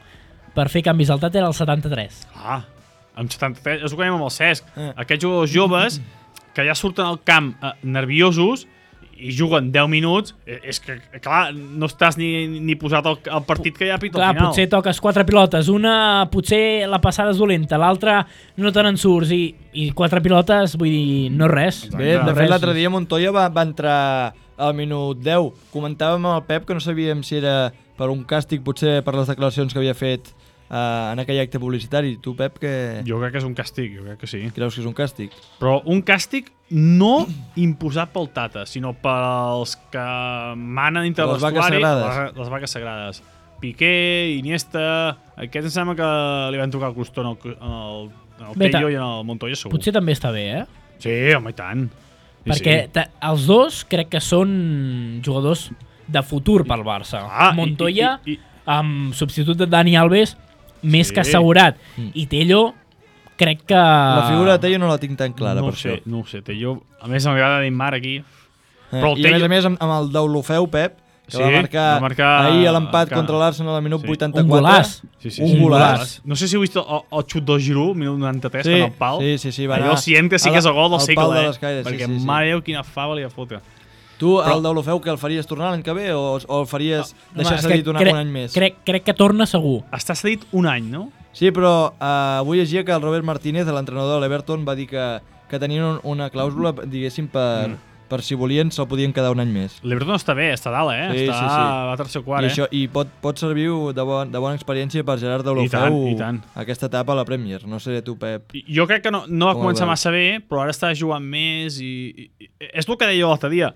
per fer canvis al Tata era el setanta-tres. Ah, amb setanta-tres, és el que dèiem amb el Cesc. Eh. Aquests jugadors joves que ja surten al camp eh, nerviosos i juguen deu minuts, eh, és que, clar, no estàs ni, ni posat al, al partit que hi ha pit al Clar, final. potser toques quatre pilotes, una potser la passada és dolenta, l'altra no te n'en surts i, i quatre pilotes, vull dir, no res. Bé, Exacte. de fet, Res. l'altre dia Montoya va, va entrar al minut deu. Comentàvem amb el Pep que no sabíem si era per un càstig, potser per les declaracions que havia fet uh, en aquell acte publicitari. Tu, Pep, que Jo crec que és un càstig, jo crec que sí. creus que és un càstig? Però un càstig no imposat pel Tata, sinó pels que manen dintre Les vaques l'estuari, sagrades. Les, les vaques sagrades. Piqué, Iniesta... Aquests em sembla que li van tocar el crostó en el, en el, en el Bé, Tello ta- i en el Montoya, segur. Potser també està bé, eh? Sí, home, i tant. Sí, Perquè sí. ta- els dos crec que són jugadors de futur pel Barça. Ah, i- Montoya, i- i- amb substitut de Dani Alves, més Sí. que assegurat. Mm. I Tello, crec que... La figura de Tello no la tinc tan clara, no per ho sé, això. no ho sé. Tello, a més, m'agrada Neymar aquí. Eh, Però el I a més Tello- a més amb, amb el Deulofeu, Pep, que Sí, va marcar, va marcar ahir a l'empat que- contra l'Arsenal al minut Sí. vuitanta-quatre. Un golaç. Sí, sí, Un sí. golaç. No sé si heu vist el, el xut del Giroud, minut noranta-tres, Sí, en el pal. sí, sí, sí, va Allò anar sient que sí a que és la- el gol del al segle, pal de eh? l'escaire, sí, Perquè sí, sí. mare Déu, quina fava li va fotre. Tu, Però- el Deulofeu, que el faries tornar l'any que ve o, o el faries Home, deixar és que cedit un, crec, un any més? Crec, crec que torna segur. Està cedit un any, no? Sí, però uh, avui llegia que el Robert Martínez, l'entrenador de l'Everton, va dir que, que tenien un, una clàusula, diguéssim, per, Mm. per si volien se'l podien quedar un any més. L'Everton està bé, està dalt, eh? Sí, està sí, sí. a tercer quart, I, eh? això, i pot, pot servir de, bon, de bona experiència per Gerard I tant, Deulofeu i tant. aquesta etapa a la Premier. No sé tu, Pep. I- Jo crec que no, no va Com el començar veus? massa bé, però ara està jugant més i, i, i és el que deia jo l'altre dia.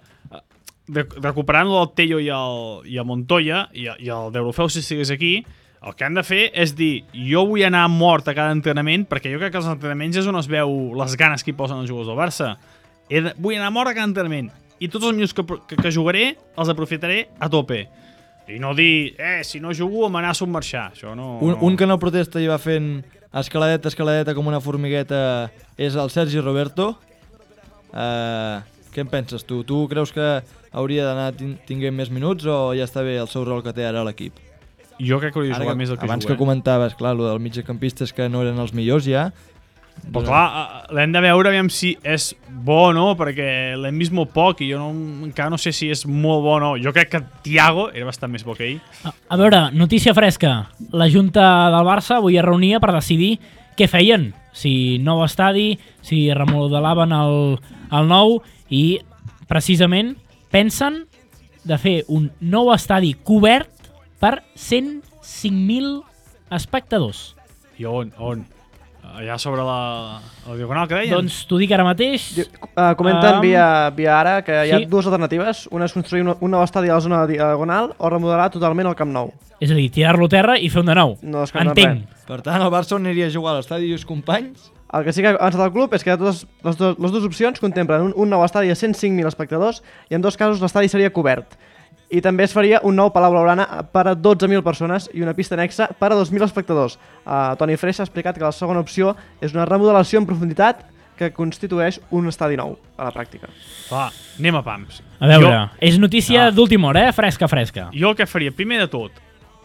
De, recuperant el Tello i el, i el Montoya i, i el Deulofeu si estigués aquí, el que han de fer és dir, jo vull anar mort a cada entrenament, perquè jo crec que els entrenaments és on es veu les ganes que hi posen els jugadors del Barça. He de, vull anar mort a cada entrenament i tots els minuts que, que, que jugaré els aprofitaré a tope. I no dir, eh, si no jugo m'amenaço a marxar. Això no... Un, no. un que no protesta i va fent escaladeta, escaladeta com una formigueta és el Sergi Roberto. Uh, què en penses tu? Tu creus que hauria d'anar tin- tinguent més minuts o ja està bé el seu rol que té ara a l'equip? Jo crec que hauria de Ara jugar que- més del que Abans juga. que comentaves, clar, lo del migcampista és que no eren els millors ja. Però clar, eh, l'hem de veure aviam si és bo o no, perquè l'hem vist molt poc i jo no, encara no sé si és molt bo o no. Jo crec que Thiago era bastant més bo que ell. A, a veure, notícia fresca. La Junta del Barça avui es reunia per decidir què feien. Si nou estadi, si remodelaven el, el nou i precisament pensen de fer un nou estadi cobert per cent cinc mil espectadors. I on? On? Allà sobre la, la diagonal que deien? Doncs t'ho dic ara mateix. Uh, comenten Um, via, via ara que hi ha sí. dues alternatives. Una és construir un, un nou estadi a la zona diagonal o remodelar totalment el Camp Nou. És a dir, tirar-lo a terra i fer un de nou. No descartem Entenc. Per tant, el Barça on aniria a jugar a l'estadi Lluís Companys? El que sí que ha avançat el club és que totes, les, dues, les dues opcions contemplen un, un nou estadi de cent cinc mil espectadors i en dos casos l'estadi seria cobert. I també es faria un nou Palau Blaugrana per a dotze mil persones i una pista anexa per a dos mil espectadors. Uh, Toni Freixa ha explicat que la segona opció és una remodelació en profunditat que constitueix un estadi nou a la pràctica. Va, anem a pams. A veure, Jo, és notícia No. d'última hora, eh? Fresca, fresca. jo el que faria, primer de tot,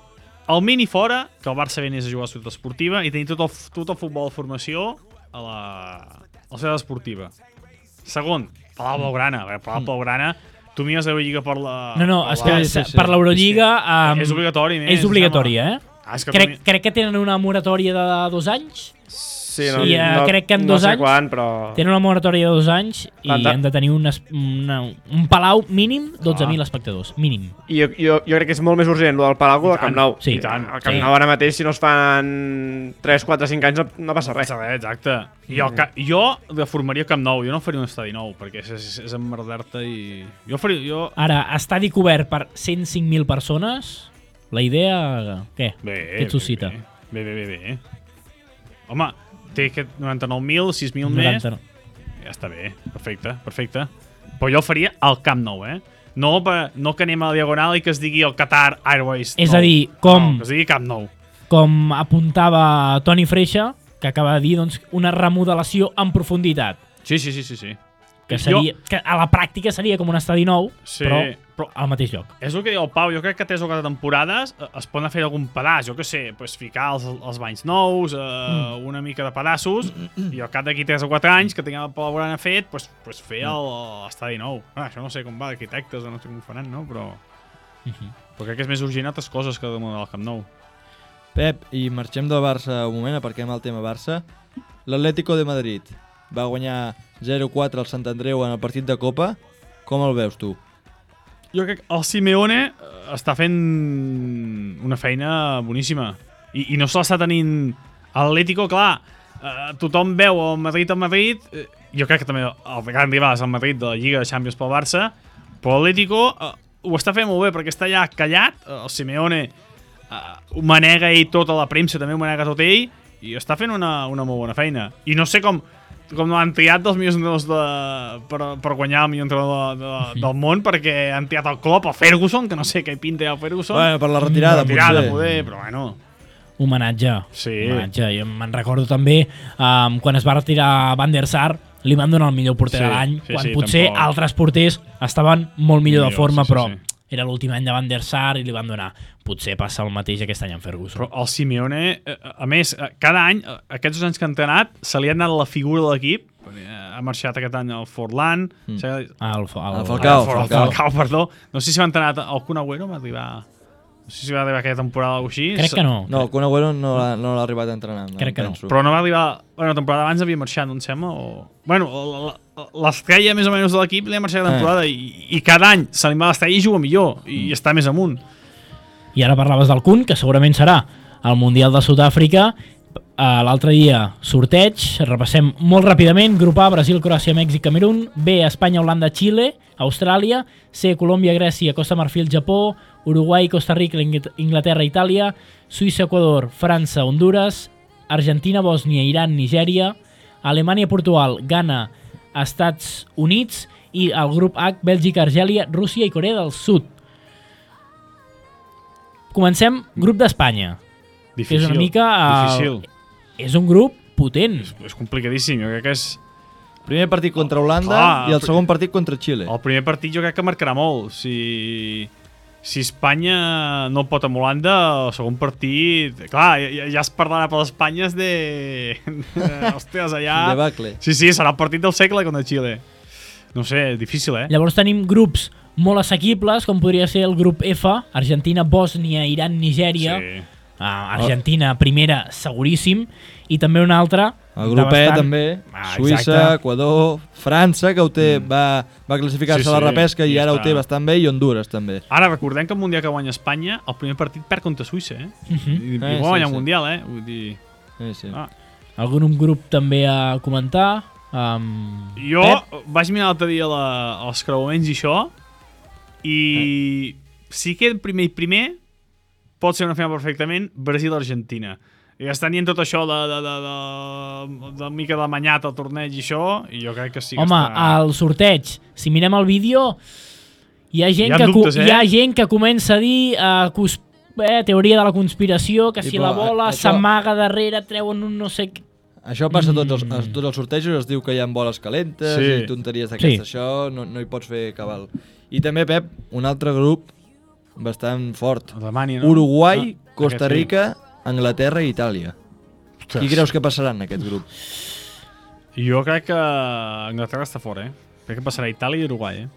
el mini fora, que el Barça venés a jugar a la ciutat esportiva i tenir tot el, tot el futbol de formació a la, a la ciutat esportiva. Segon, Palau Blaugrana. Mm. Palau Blaugrana, tu mires l'Eurolliga per la... No, no, per espera, la... sí, sí. per l'Eurolliga... Um, És obligatori, més. És obligatòria, eh? Ah, és que Crec, tu- crec que tenen una moratòria de dos anys. Sí, I, eh, crec que en dos no sé anys quan, però... Tenen una moratòria de dos anys i Anda. han de tenir un, es- una, un palau mínim dotze mil espectadors. Mínim. I jo, jo, jo crec que és molt més urgent el del Palau que el Camp Nou. Sí. I tant. El Camp Sí. Nou ara mateix, si no es fan tres, quatre, cinc anys, no, no passa res. Res, exacte. Jo, ca- jo reformaria Camp Nou, jo no faria un estadi nou, perquè és, és, és emmerdar-te i... Jo faria... Jo... Ara, estadi cobert per cent cinc mil persones, la idea... Què? Bé, Què et suscita? Bé, bé, bé, bé. bé. Home, té aquest noranta-nou mil, sis mil més... noranta. Ja està bé, perfecte, perfecte. Però jo faria al Camp Nou, eh? No, per, no que anem a la Diagonal i que es digui el Qatar Airways És nou. a dir, com- No, que es digui Camp Nou. Com apuntava Toni Freixa, que acaba de dir doncs, una remodelació en profunditat. Sí, sí, sí, sí. sí. Que, seria, que a la pràctica seria com un estadi nou, Sí, però, però al mateix lloc. és el que diu el Pau, jo crec que tres o quatre temporades eh, es poden fer algun pedaç, jo què sé, pues, ficar els, els banys nous, eh, mm. una mica de pedaços, i al cap d'aquí tres o quatre anys que tinguem el Palau Blaugrana fet, pues, pues fer l'estadi nou. Ah, això no sé com va, arquitectes o no sé com ho faran, no? Però, Uh -huh. però crec que és més urgent altres coses que damunt del Camp Nou. Pep, i marxem del Barça un moment, aparquem el tema Barça. L'Atlético de Madrid va guanyar zero quatre al Sant Andreu en el partit de Copa. Com el veus, tu? Jo crec que el Simeone eh, està fent una feina boníssima. I, i no se l'està tenint l'Atlético, clar, eh, tothom veu el Madrid al Madrid, eh, jo crec que també el gran rival és el Madrid de la Lliga de Champions pel Barça, però l'Atlético eh, ho està fent molt bé perquè està allà callat, eh, el Simeone eh, ho manega ell tot, a la premsa també ho manega tot ell, i està fent una, una molt bona feina. I no sé com com no han triat dels millors entrenadors de, per, per guanyar el millor entrenador de, de, del món, perquè han triat el Klopp, el Ferguson, que no sé què pinta el Ferguson. Bueno, per la retirada, retirada potser. poder, però bueno. Homenatge. Sí. Homenatge. Jo me'n recordo també um, quan es va retirar Van der Sar, li van donar el millor porter Sí, de l'any, sí, quan sí, potser tampoc. altres porters estaven molt millor, Millor, de forma, sí, sí, però sí. era l'últim any de Van der Sar i li van donar. Potser passa el mateix aquest any amb Ferguson. Però el Simeone, eh, a més, eh, cada any, eh, aquests dos anys que han entrenat, se li ha anat la figura de l'equip. Ha marxat aquest any al Forlán. Mm. Ah, el, el, El Falcao. El Falcao, Falcao. Falcao, perdó. No sé si va entrenat el Kun Agüero, va arribar... No sé si va arribar aquella temporada o així. Crec que no. No, el Kun Agüero no l'ha no l'ha arribat a entrenar. No, Crec que no. penso. Però no va arribar... Bueno, la temporada abans havia marxat, no em sembla, o... Bueno, la- la- l'estrella més o menys de l'equip li ha marxat la temporada Eh. i, i cada any se li va l'estrella i juga millor i està més amunt. I ara parlaves del Kun, que segurament serà el Mundial de Sud-àfrica. Uh, L'altre dia, sorteig. Repassem molt ràpidament. Grup A, Brasil, Croàcia, Mèxic, Camerún. B, Espanya, Holanda, Xile, Austràlia. C, Colòmbia, Grècia, Costa Marfil, Japó. Uruguai, Costa Rica, Ingl- Inglaterra, Itàlia. Suïssa, Equador, França, Honduras. Argentina, Bòsnia, Iran, Nigèria. Alemanya, Portugal, Ghana, Estats Units. I el grup H, Bèlgica, Argèlia, Rússia i Corea del Sud. Comencem, grup d'Espanya. Que Difícil. és una mica... Uh, Difícil. és un grup potent. És, és complicadíssim. Jo crec que és... Primer partit contra Holanda Clar, i el pri- segon partit contra Xile. El primer partit jo crec que marcarà molt. Si, si Espanya no pot amb Holanda, el segon partit... Clar, ja, ja es parlarà per les Espanyes de... de Ostres, allà... Debacle. Sí, sí, serà el partit del segle contra Xile. No sé, difícil, eh? Llavors tenim grups molt assequibles, com podria ser el grup F, Argentina, Bòsnia, Iran, Nigèria. Sí. Uh, Argentina, primera, seguríssim, i també una altra... El grup E també, ah, Suïssa, Equador, França, que ho té, mm. va, va classificar-se sí, a la sí, repesca i, i ara està. ho té bastant bé, i Honduras també. Ara, recordem que el Mundial que guanya Espanya, el primer partit perd contra Suïssa, eh? Uh -huh. I, i eh, guanya sí, el sí. Mundial, eh? Vull dir... Sí, sí. Ah. Algun grup també a comentar? Um, jo Pep? vaig mirar l'altre dia la, els creuaments i això, i eh. si queda primer i primer, pot ser una final perfectament Brasil-Argentina. I estan dient tot això de, de, de, de, de mica de manyat al torneig i això, i jo crec que sí que Home, està... el sorteig, si mirem el vídeo, hi ha gent, hi ha que, dubtes, eh? hi ha gent que comença a dir uh, cus, eh, teoria de la conspiració, que Sí, si però la bola això- s'amaga darrere, treuen un no sé què... Això passa a tots els, Mm. a tots els sortejos, es diu que hi ha boles calentes Sí. i tonteries d'aquestes, Sí. això no, no hi pots fer cabal. I també, Pep, un altre grup bastant fort. Alemanya, no? Uruguai, Ah, Costa aquest sí. Rica, Anglaterra i Itàlia. Qui creus que passarà en aquest grup? Jo crec que Anglaterra està fora, eh? Crec que passarà Itàlia i Uruguai, eh?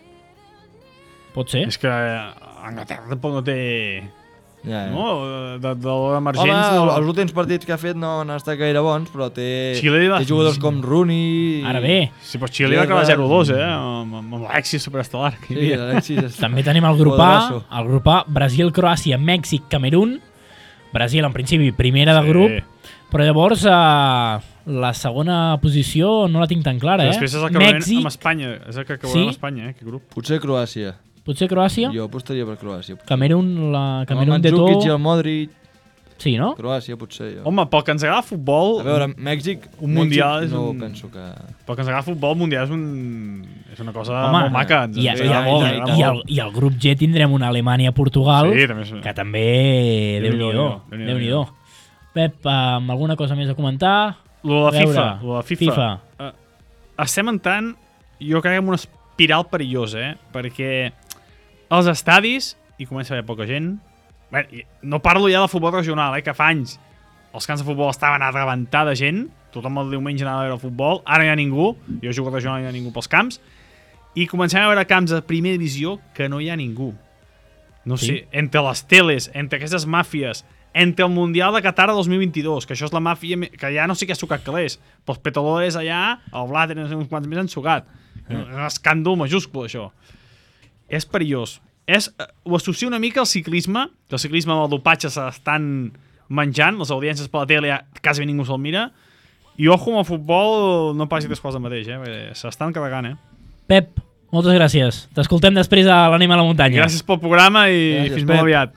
Pot ser? És que Anglaterra tampoc no té... Ja, ja. No? De, de Home, l'emergents... el- no. els últims partits que ha fet no han estat gaire bons, però té, Xile va- té jugadors com Rooney... Ara bé, Sí, però Xile va acabar zero dos, eh? Amb, amb l'Alexis superestel·lar. Que hi Sí, havia. Alexis és... també tenim el grup A, Jugadorasso. el grup A, Brasil, Croàcia, Mèxic, Camerún. Brasil, en principi, primera de Sí. grup, però llavors uh, la segona posició no la tinc tan clara, eh? Després és el que veurem Mèxic, amb Espanya. És el que veurem Sí? amb Espanya, eh? Aquest grup. Potser Croàcia. potser Croàcia, Jo apostaria per Croàcia. Camerún, la Amb Camerún el de Mandzukic i to... el Modric, Sí, no? Croàcia potser. Jo. Home, pel que ens agrada el futbol... A veure, Mèxic, Un mundial Mèxic és no un- penso que... Pel que ens agrada el futbol, el mundial és, un... és una cosa Home, molt maca. Ens, I, ens i, agrada i, molt, i, ens agrada i, el, molt. I el grup G tindrem una Alemanya-Portugal, Sí, també és... que també... Déu-n'hi-do, Déu-n'hi-do. Déu-n'hi-do, Déu-n'hi-do. Pep, amb alguna cosa més a comentar? Lo de A la FIFA. veure, Lo de la FIFA. FIFA. Uh, estem entrant, jo crec, en una espiral perillosa, eh? Perquè els estadis, i comença a haver poca gent... Bé, i no parlo ja del futbol regional, eh? Que fa anys els camps de futbol estaven a rebentar de gent, tothom el diumenge anava a veure el futbol, ara no hi ha ningú, jo jugo a regional i no hi ha ningú pels camps, i comencem a veure camps de primera divisió que no hi ha ningú. No Sí. sé, entre les teles, entre aquestes màfies, entre el Mundial de Qatar dos mil vint-i-dos, que això és la màfia me- que ja no sé què ha sucat calés, però els petalores allà, el Blatter i no sé uns quants més han sucat. Un escàndol majúscul, això. És perillós. És, eh, ho associo una mica al ciclisme, que el ciclisme amb el dopatge s'estan menjant, les audiències per la tele ja quasi ningú se'l mira, i ojo amb el futbol no passi tres coses el mateix, eh? Perquè s'estan carregant, eh? Pep, moltes gràcies. T'escoltem després a l'Anem a la muntanya. Gràcies pel programa i Gràcies, fins Pep. molt aviat.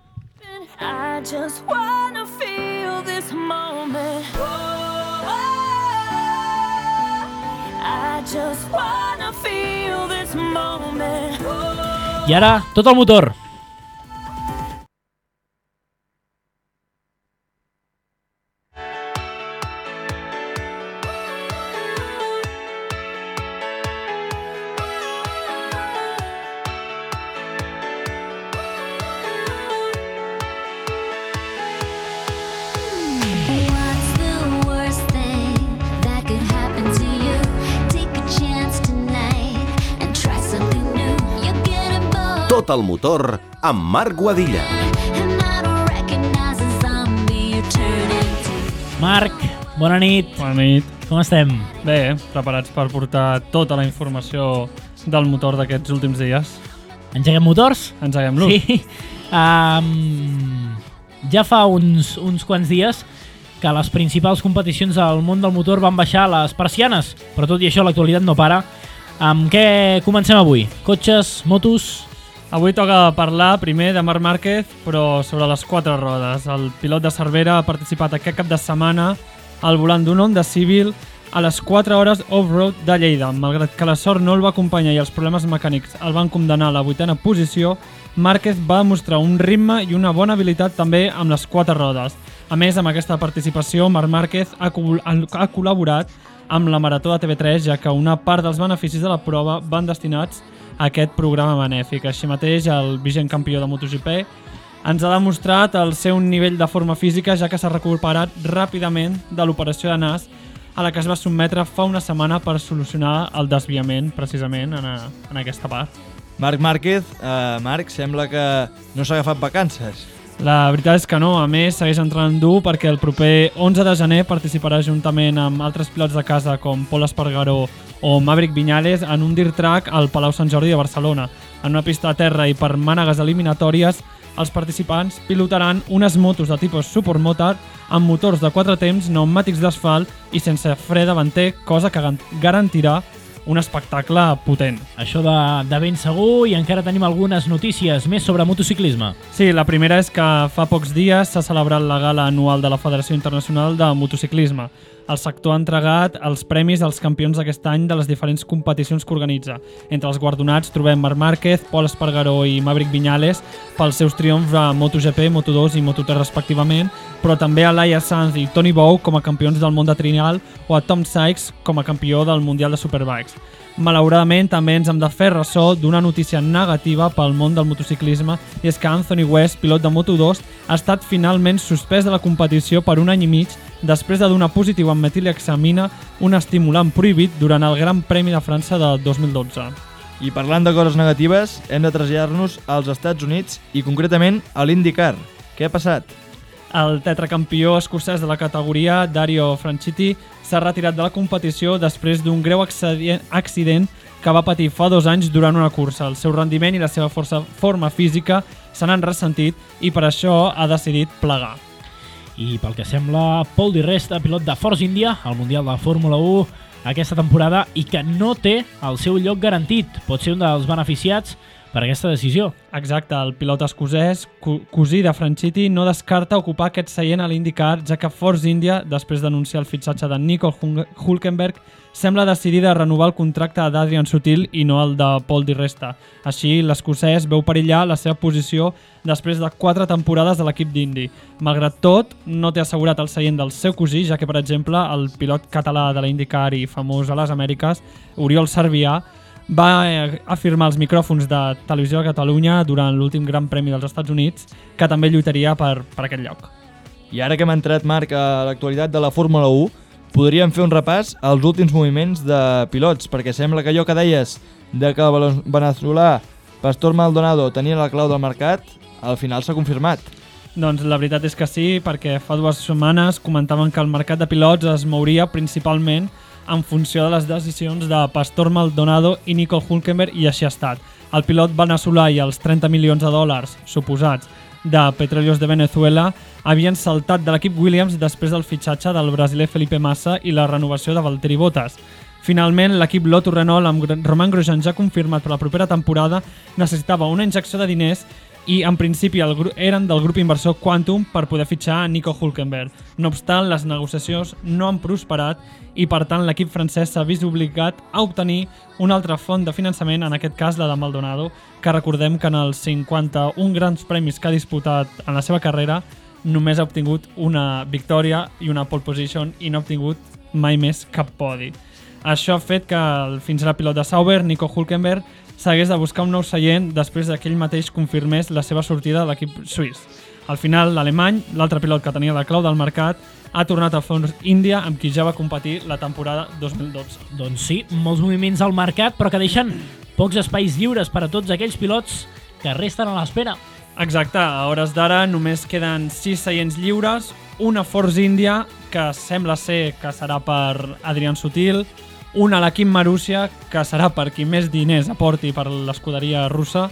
I just wanna feel this moment. Whoa, I just wanna feel this moment. I ara, tot el motor. What's the worst thing that could happen to you? Take a chance tonight and try something new. You're getting bored Tot el motor amb Marc Guadilla. and I don't recognize a zombie you turn into. Marc, bona nit. Bona nit. Com estem? Bé, preparats per portar tota la informació del motor d'aquests últims dies. Engeguem motors? Engeguem-lo. Sí. Um, ja fa uns, uns quants dies que les principals competicions del món del motor van baixar les persianes, però tot i això l'actualitat no para. Amb què comencem avui? Cotxes, motos... Avui toca parlar primer de Marc Márquez, però sobre les quatre rodes. El pilot de Cervera ha participat aquest cap de setmana al volant d'un Honda Civil a les quatre hores off-road de Lleida. Malgrat que la sort no el va acompanyar i els problemes mecànics el van condemnar a la vuitena posició, Márquez va mostrar un ritme i una bona habilitat també amb les quatre rodes. A més, amb aquesta participació, Marc Márquez ha, col ha col·laborat amb la Marató de T V tres, ja que una part dels beneficis de la prova van destinats a aquest programa benèfic. Així mateix, el vigent campió de MotoGP ens ha demostrat el seu nivell de forma física, ja que s'ha recuperat ràpidament de l'operació de nas a la que es va sotmetre fa una setmana per solucionar el desviament, precisament, en, a, en aquesta part. Marc Márquez, eh, Marc, sembla que no s'ha agafat vacances. La veritat és que no, a més segueix entrenant dur perquè el proper onze de gener participarà juntament amb altres pilots de casa com Pol Espargaró o Maverick Viñales en un dirt track al Palau Sant Jordi de Barcelona. En una pista a terra i per mànegues eliminatòries, els participants pilotaran unes motos de tipus supermotor amb motors de quatre temps, pneumàtics d'asfalt i sense fre davanter, cosa que garantirà un espectacle potent. Això de, de ben segur, i encara tenim algunes notícies més sobre motociclisme. Sí, la primera és que fa pocs dies s'ha celebrat la gala anual de la Federació Internacional de Motociclisme. El sector ha entregat els premis als campions d'aquest any de les diferents competicions que organitza. Entre els guardonats trobem Marc Márquez, Pol Espargaró i Maverick Viñales pels seus triomfs a MotoGP, Moto dos i Moto tres respectivament, però també a Laia Sanz i Tony Bow com a campions del món de trial o a Tom Sykes com a campió del Mundial de Superbikes. Malauradament, també ens hem de fer ressò d'una notícia negativa pel món del motociclisme, i és que Anthony West, pilot de Moto dos, ha estat finalment suspès de la competició per un any i mig després de donar positiu en metilhexamina, un estimulant prohibit durant el Gran Premi de França de dos mil dotze. I parlant de coses negatives, hem de traslladar-nos als Estats Units i concretament a l'IndyCar. Què ha passat? El tetracampió escocès de la categoria, Dario Franchitti, s'ha retirat de la competició després d'un greu accident que va patir fa dos anys durant una cursa. El seu rendiment i la seva força, forma física se n'han ressentit i per això ha decidit plegar. I pel que sembla, Paul Di Resta, pilot de Force India, al Mundial de Fórmula u aquesta temporada, i que no té el seu lloc garantit. Pot ser un dels beneficiats per aquesta decisió. Exacte, el pilot escocès, cosí de Franchitti, no descarta ocupar aquest seient a l'IndyCar, ja que Force India, després d'anunciar el fitxatge de Nico Hülkenberg, sembla decidida a renovar el contracte d'Adrian Sutil i no el de Paul Di Resta. Així, l'escocès veu perillar la seva posició després de quatre temporades de l'equip d'Indy. Malgrat tot, no té assegurat el seient del seu cosí, ja que, per exemple, el pilot català de la IndyCar i famós a les Amèriques, Oriol Servià, va afirmar als micròfons de Televisió de Catalunya durant l'últim Gran Premi dels Estats Units que també lluitaria per, per aquest lloc. I ara que hem entrat, Marc, a l'actualitat de la Fórmula u, podríem fer un repàs als últims moviments de pilots, perquè sembla que allò que deies de que el veneçolà Pastor Maldonado tenia la clau del mercat, al final s'ha confirmat. Doncs la veritat és que sí, perquè fa dues setmanes comentaven que el mercat de pilots es mouria principalment en funció de les decisions de Pastor Maldonado i Nico Hülkenberg, i així ha estat. El pilot veneçolà i els trenta milions de dòlars suposats de Petróleos de Venezuela havien saltat de l'equip Williams després del fitxatge del brasiler Felipe Massa i la renovació de Valtteri Bottas. Finalment, l'equip Loto Renault amb Romain Grosjean ja confirmat per la propera temporada necessitava una injecció de diners i en principi el gru- eren del grup inversor Quantum per poder fitxar a Nico Hülkenberg. No obstant, les negociacions no han prosperat i per tant l'equip francès s'ha vist obligat a obtenir una altra font de finançament, en aquest cas la de Maldonado, que recordem que en els cinquanta-un grans premis que ha disputat en la seva carrera només ha obtingut una victòria i una pole position i no ha obtingut mai més cap podi. Això ha fet que el fins ara pilot de Sauber, Nico Hülkenberg, s'hagués de buscar un nou seient després que ell mateix confirmés la seva sortida de l'equip suís. Al final, l'alemany, l'altre pilot que tenia la clau del mercat, ha tornat a Force India, amb qui ja va competir la temporada dos mil dotze. Doncs sí, molts moviments al mercat, però que deixen pocs espais lliures per a tots aquells pilots que resten a l'espera. Exacte, a hores d'ara només queden sis seients lliures, una Force India, que sembla ser que serà per Adrian Sutil, una a l'equip Marussia, que serà per qui més diners aporti per l'escuderia russa,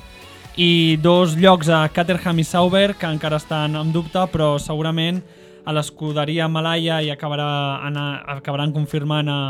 i dos llocs a Caterham i Sauber, que encara estan en dubte, però segurament a l'escuderia Malaya i acabarà anar, acabaran confirmant a,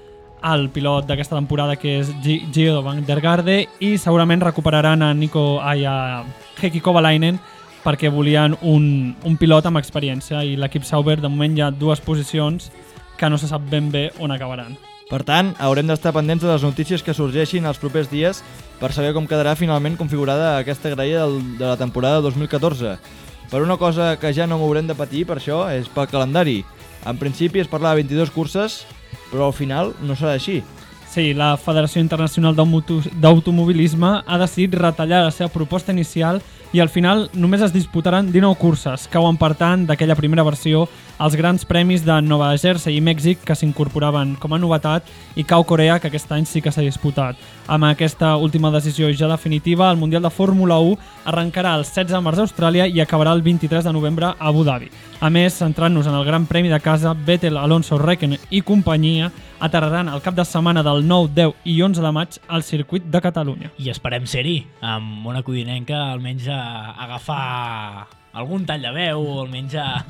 al pilot d'aquesta temporada, que és Gio van der Garde, i segurament recuperaran a Nico ai, a Heikki Kovalainen, perquè volien un, un pilot amb experiència, i l'equip Sauber de moment hi ha dues posicions que no se sap ben bé on acabaran. Per tant, haurem d'estar pendents de les notícies que sorgeixin els propers dies per saber com quedarà finalment configurada aquesta graella del, de la temporada dos mil catorze. Per una cosa que ja no m'haurem de patir per això és pel calendari. En principi es parlava de vint-i-dues curses, però al final no serà així. Sí, la Federació Internacional d'Automobilisme ha decidit retallar la seva proposta inicial i al final només es disputaran dinou curses, cauen per tant d'aquella primera versió els grans premis de Nova Jersey i Mèxic, que s'incorporaven com a novetat, i Cau Corea, que aquest any sí que s'ha disputat. Amb aquesta última decisió ja definitiva, el Mundial de Fórmula u arrencarà el setze de març a Austràlia i acabarà el vint-i-tres de novembre a Abu Dhabi. A més, centrant-nos en el Gran Premi de casa, Vettel, Alonso, Räikkönen i companyia aterraran el cap de setmana del nou, deu i onze de maig al circuit de Catalunya. I esperem ser-hi, amb una codinenca almenys a agafar algun tall de veu, o almenys a,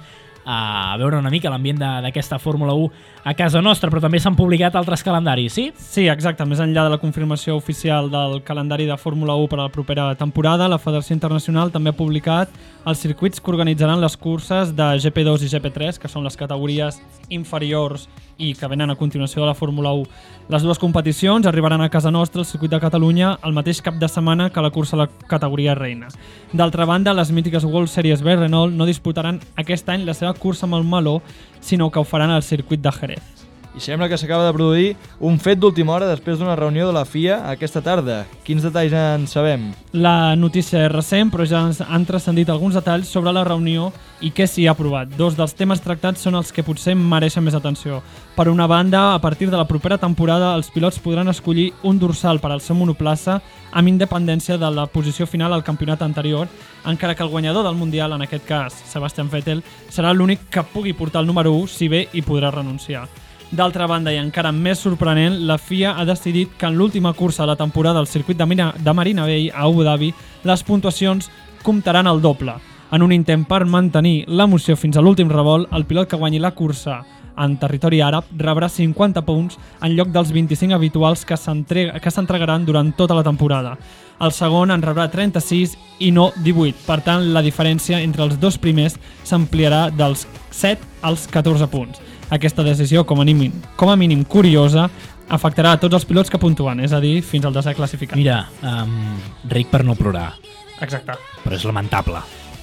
a veure una mica l'ambient d'aquesta Fórmula u a casa nostra, però també s'han publicat altres calendaris, sí? Sí, exacte. Més enllà de la confirmació oficial del calendari de Fórmula u per a la propera temporada, la Federació Internacional també ha publicat els circuits que organitzaran les curses de G P dos i G P tres, que són les categories inferiors i que venen a continuació de la Fórmula u. Les dues competicions arribaran a casa nostra, al circuit de Catalunya, el mateix cap de setmana que la cursa a la categoria reina. D'altra banda, les mítiques World Series B Renault no disputaran aquest any la seva cursa amb el meló, sinó que ho faran al circuit de Jerez. I sembla que s'acaba de produir un fet d'última hora després d'una reunió de la F I A aquesta tarda. Quins detalls en sabem? La notícia és recent, però ja ens han transcendit alguns detalls sobre la reunió i què s'hi ha aprovat. Dos dels temes tractats són els que potser mereixen més atenció. Per una banda, a partir de la propera temporada, els pilots podran escollir un dorsal per al seu monoplaça amb independència de la posició final al campionat anterior, encara que el guanyador del Mundial, en aquest cas Sebastian Vettel, serà l'únic que pugui portar el número u, si bé hi podrà renunciar. D'altra banda, i encara més sorprenent, la F I A ha decidit que en l'última cursa de la temporada al circuit de, Marina, de Marina Bay a Abu Dhabi les puntuacions comptaran al doble. En un intent per mantenir l'emoció fins a l'últim revolt, el pilot que guanyi la cursa en territori àrab rebrà cinquanta punts en lloc dels vint-i-cinc habituals que s'entregaran durant tota la temporada. El segon en rebrà trenta-sis i no divuit. Per tant, la diferència entre els dos primers s'ampliarà dels set als catorze punts. Aquesta decisió, com a mínim, com a mínim curiosa, afectarà a tots els pilots que puntuen, és a dir, fins al desè classificat. Mira, um, ric per no plorar. Exacte. Però és lamentable.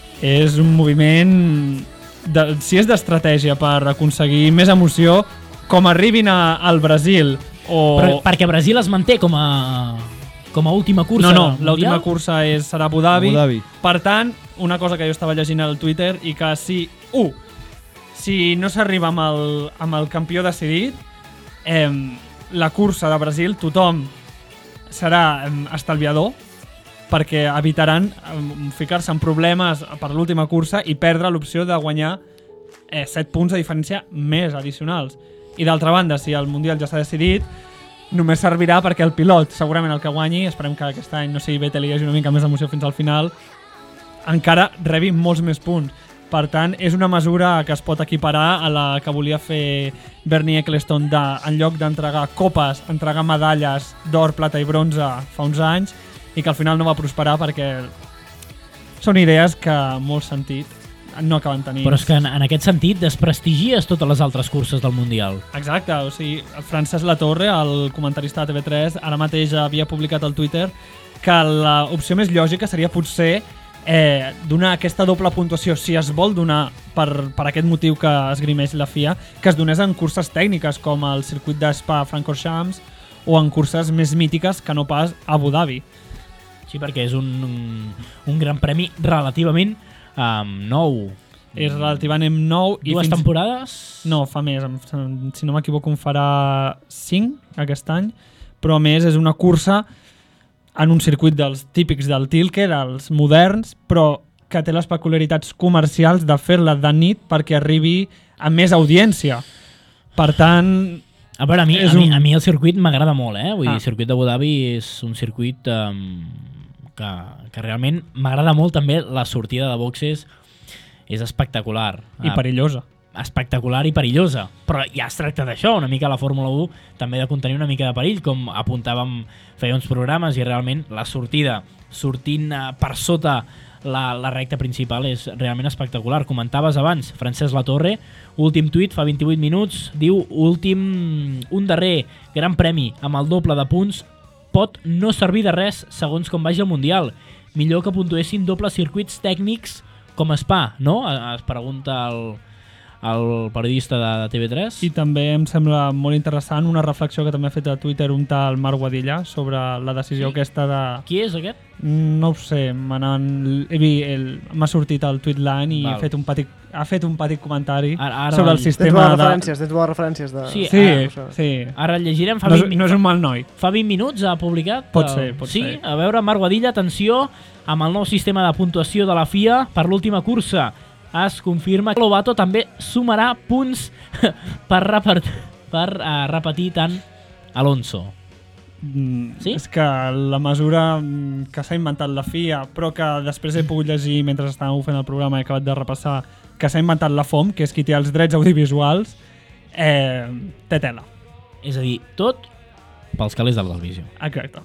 És un moviment, de, si és d'estratègia per aconseguir més emoció, com arribin a, al Brasil o... Però, perquè Brasil es manté com a, com a última cursa. No, no, l'última cursa és, serà Abu Dhabi. Abu Dhabi. Per tant, una cosa que jo estava llegint al Twitter i que si... Uh, Si no s'arriba amb, el, amb el campió decidit, eh, la cursa de Brasil, tothom serà eh, estalviador, perquè evitaran eh, ficar-se en problemes per l'última cursa i perdre l'opció de guanyar eh, set punts de diferència més addicionals. I d'altra banda, si el Mundial ja s'ha decidit, només servirà perquè el pilot, segurament el que guanyi, esperem que aquest any, no sigui Vettel, hi hagi una mica més d'emoció fins al final, encara rebi molts més punts. Per tant, és una mesura que es pot equiparar a la que volia fer Bernie Ecclestone de, en lloc d'entregar copes, entregar medalles d'or, plata i bronze fa uns anys i que al final no va prosperar perquè són idees que en molt sentit no acaben tenint. Però és que en, en aquest sentit desprestigies totes les altres curses del Mundial. Exacte, o sigui, Francesc Latorre, el comentarista de T V tres, ara mateix havia publicat al Twitter que l'opció més lògica seria potser Eh, donar aquesta doble puntuació, si es vol donar per, per aquest motiu que esgrimeix la F I A, que es donés en curses tècniques com el circuit de Spa-Francorchamps o en curses més mítiques que no pas a Abu Dhabi. Sí, perquè és un, un, un gran premi relativament um, nou. És relativament nou. Dues i fins... temporades? No, fa més. Si no m'equivoco en farà cinc aquest any, però a més és una cursa en un circuit dels típics del Tilke, dels moderns, però que té les peculiaritats comercials de fer-la de nit perquè arribi a més audiència. Per tant... A veure, a mi, a, un... mi, a mi el circuit m'agrada molt, eh? Vull ah. dir, el circuit d'Abu Dhabi és un circuit um, que, que realment m'agrada molt també. La sortida de boxes és espectacular. I perillosa. Espectacular i perillosa, però ja es tracta d'això, una mica la Fórmula u també de contenir una mica de perill, com apuntàvem feia uns programes, i realment la sortida sortint per sota la, la recta principal és realment espectacular. Comentaves abans, Francesc Latorre, últim tuit fa vint-i-vuit minuts, diu últim, un darrer gran premi amb el doble de punts pot no servir de res segons com vagi el Mundial, millor que puntuessin dobles circuits tècnics com Spa, no? Es pregunta el el periodista de, de T V tres. I també em sembla molt interessant una reflexió que també ha fet a Twitter un tal Marc Guadilla sobre la decisió Sí. aquesta de... Qui és aquest? No ho sé, m'ha sortit el tweet line i Val. ha fet un petit, ha fet un petit comentari Ara- ara sobre el el- Tens sistema bones de... referències, tens bones referències de... Sí, Sí, ara- sí. Ara el llegirem. Fa No és, vint, no és un mal noi. fa vint minuts ha publicat. Pot el- ser, pot sí, ser. a veure, Marc Guadilla, atenció, amb el nou sistema de puntuació de la F I A per l'última cursa es confirma que Lobato també sumarà punts per, reper, per uh, repetir tant Alonso. Mm, Sí? És que la mesura mm, que s'ha inventat la F I A, però que després he pogut llegir mentre estàveu fent el programa, he acabat de repassar, que s'ha inventat la F O M, que és qui té els drets audiovisuals, eh, té tela. És a dir, tot pels calés de la televisió. Exacte.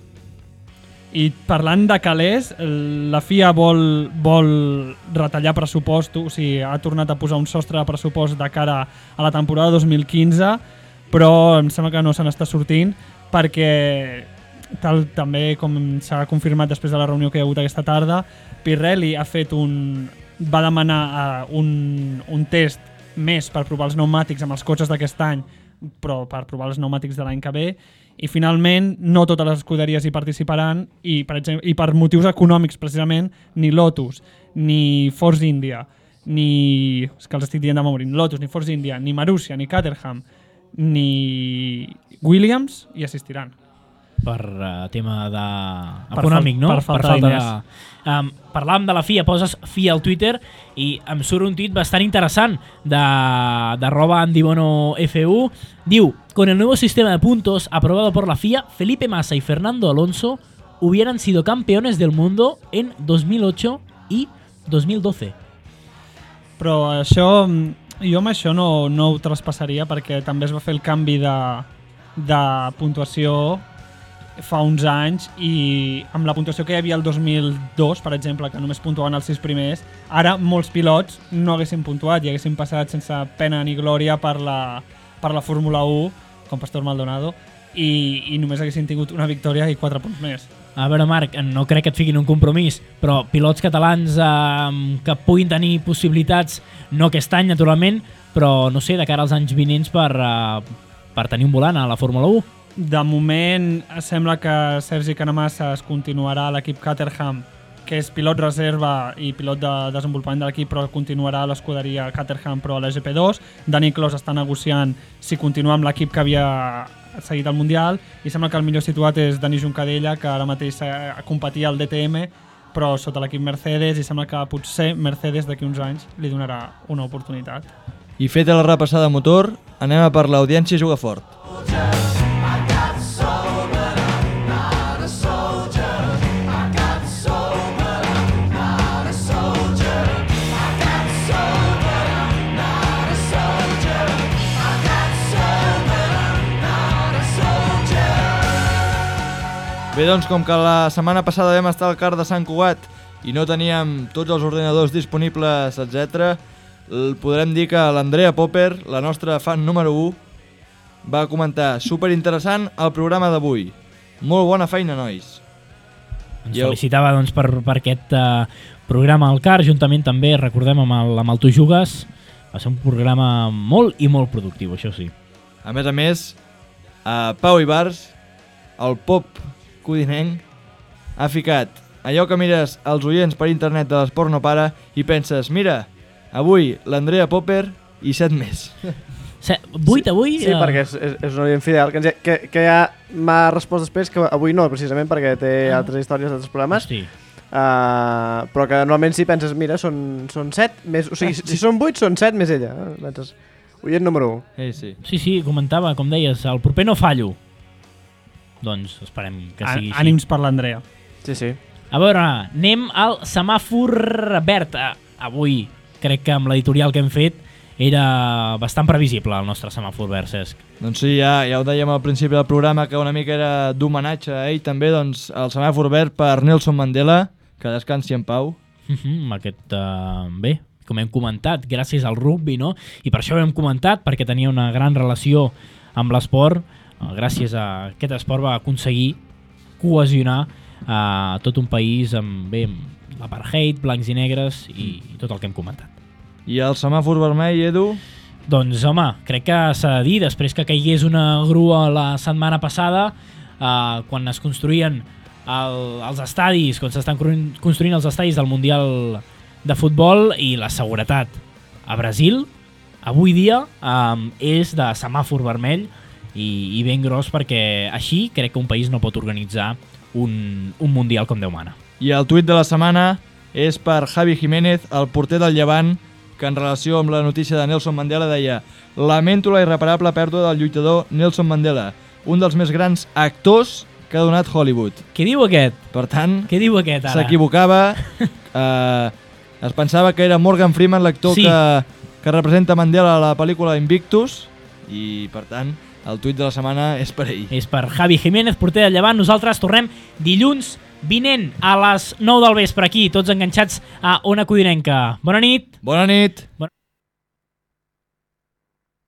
I parlant de calés, la F I A vol, vol retallar pressupostos, o sigui, ha tornat a posar un sostre de pressupost de cara a la temporada dos mil quinze, però em sembla que no se n'està sortint perquè, tal, també com s'ha confirmat després de la reunió que hi ha hagut aquesta tarda, Pirelli ha fet un, va demanar uh, un, un test més per provar els pneumàtics amb els cotxes d'aquest any, però per provar els pneumàtics de l'any que ve, i finalment no totes les escuderies hi participaran i per, exemple, i per motius econòmics precisament ni Lotus, ni Force India, ni... és que els estic dient de memòria, ni Lotus, ni Force India, ni Marussia, ni Caterham, ni Williams hi assistiran. Per uh, tema de... Per econòmic, fal- no? per falta de diners. Um, parlàvem de la F I A, poses F I A al Twitter i em surt un tuit bastant interessant de, de arroba Andy Bono F U. Diu, con el nuevo sistema de puntos aprobado por la F I A, Felipe Massa y Fernando Alonso hubieran sido campeones del mundo en dos mil ocho y dos mil doce. Però això, jo amb això no, no ho traspassaria perquè també es va fer el canvi de, de puntuació fa uns anys i amb la puntuació que hi havia el dos mil dos, per exemple, que només puntuaven els sis primers, ara molts pilots no haguessin puntuat i haguessin passat sense pena ni glòria per la, per la Fórmula u, com Pastor Maldonado, i, i només haguessin tingut una victòria i quatre punts més. A veure, Marc, no crec que et fiquin un compromís, però pilots catalans eh, que puguin tenir possibilitats, no aquest any, naturalment, però, no sé, de cara als anys vinents per, eh, per tenir un volant a la Fórmula u. De moment sembla que Sergi Canamassa es continuarà a l'equip Caterham, que és pilot reserva i pilot de desenvolupament de l'equip, però continuarà a l'escuderia Caterham però a la G P dos. Dani Clos està negociant si continua amb l'equip que havia seguit el Mundial i sembla que el millor situat és Dani Juncadella, que ara mateix competia al D T M però sota l'equip Mercedes, i sembla que potser Mercedes d'aquí uns anys li donarà una oportunitat. I feta la repassada motor, anem a per l'audiència Juga Fort. Bé, doncs, com que la setmana passada vam estar al car de Sant Cugat i no teníem tots els ordinadors disponibles, etcètera, podrem dir que l'Andrea Popper, la nostra fan número u, va comentar superinteressant el programa d'avui. Molt bona feina, nois. Ens Jo- felicitava doncs, per, per aquest uh, programa al car, juntament també, recordem, amb el, amb el Tu Jugues. Va ser un programa molt i molt productiu, això sí. A més a més, a Pau Ibars, el pop codinenc, ha ficat allò que mires els oients per internet de l'Esport No Para i penses, mira, avui l'Andrea Popper i set més. Se, vuit avui? Sí, eh, perquè és, és, és un oient fidel, que, ens, que, que ja m'ha respost després que avui no, precisament perquè té Ah. altres històries d'altres programes. Hosti. Uh, però que normalment si penses, mira, són, són set més... O sigui, si són vuit, són set més ella. Eh? Penses, oient número u. Eh, sí. Sí, sí, comentava, com deies, el proper no fallo. Doncs esperem que sigui així. Ànims per l'Andrea. Sí, sí. A veure, anem al semàfor verd. Eh, Avui crec que amb l'editorial que hem fet era bastant previsible el nostre semàfor verd, Cesc. Doncs sí, ja, ja ho dèiem al principi del programa, que una mica era d'homenatge a ell també, doncs el semàfor verd per Nelson Mandela, que descansi en pau. Mhm, aquest, uh, bé, com hem comentat, gràcies al rugby, no? I per això ho hem comentat, perquè tenia una gran relació amb l'esport. Uh, gràcies a aquest esport va aconseguir cohesionar uh, tot un país amb, bé, amb l'apartheid, blancs i negres i, i tot el que hem comentat. I el semàfor vermell, Edu? Doncs, home, crec que s'ha de dir, després que caigués una grua la setmana passada, eh, quan es construïen el, els estadis, quan s'estan construint els estadis del Mundial de Futbol, i la seguretat a Brasil, avui dia, eh, és de semàfor vermell i, i ben gros, perquè així crec que un país no pot organitzar un, un Mundial com Déu mana. I el tuit de la setmana és per Javi Jiménez, el porter del Llevant, que en relació amb la notícia de Nelson Mandela deia: lamento la irreparable pèrdua del lluitador Nelson Mandela, un dels més grans actors que ha donat Hollywood. Què diu aquest? Per tant, Què diu aquest ara? s'equivocava. eh, es pensava que era Morgan Freeman, l'actor Sí. que, que representa Mandela a la pel·lícula Invictus, i per tant el tuit de la setmana és per ell. És per Javi Jiménez, porter del Llevant. Nosaltres tornem dilluns vinent a les nou del vespre aquí, tots enganxats a Ona Codinenca. Bona nit! Bona nit! Bona...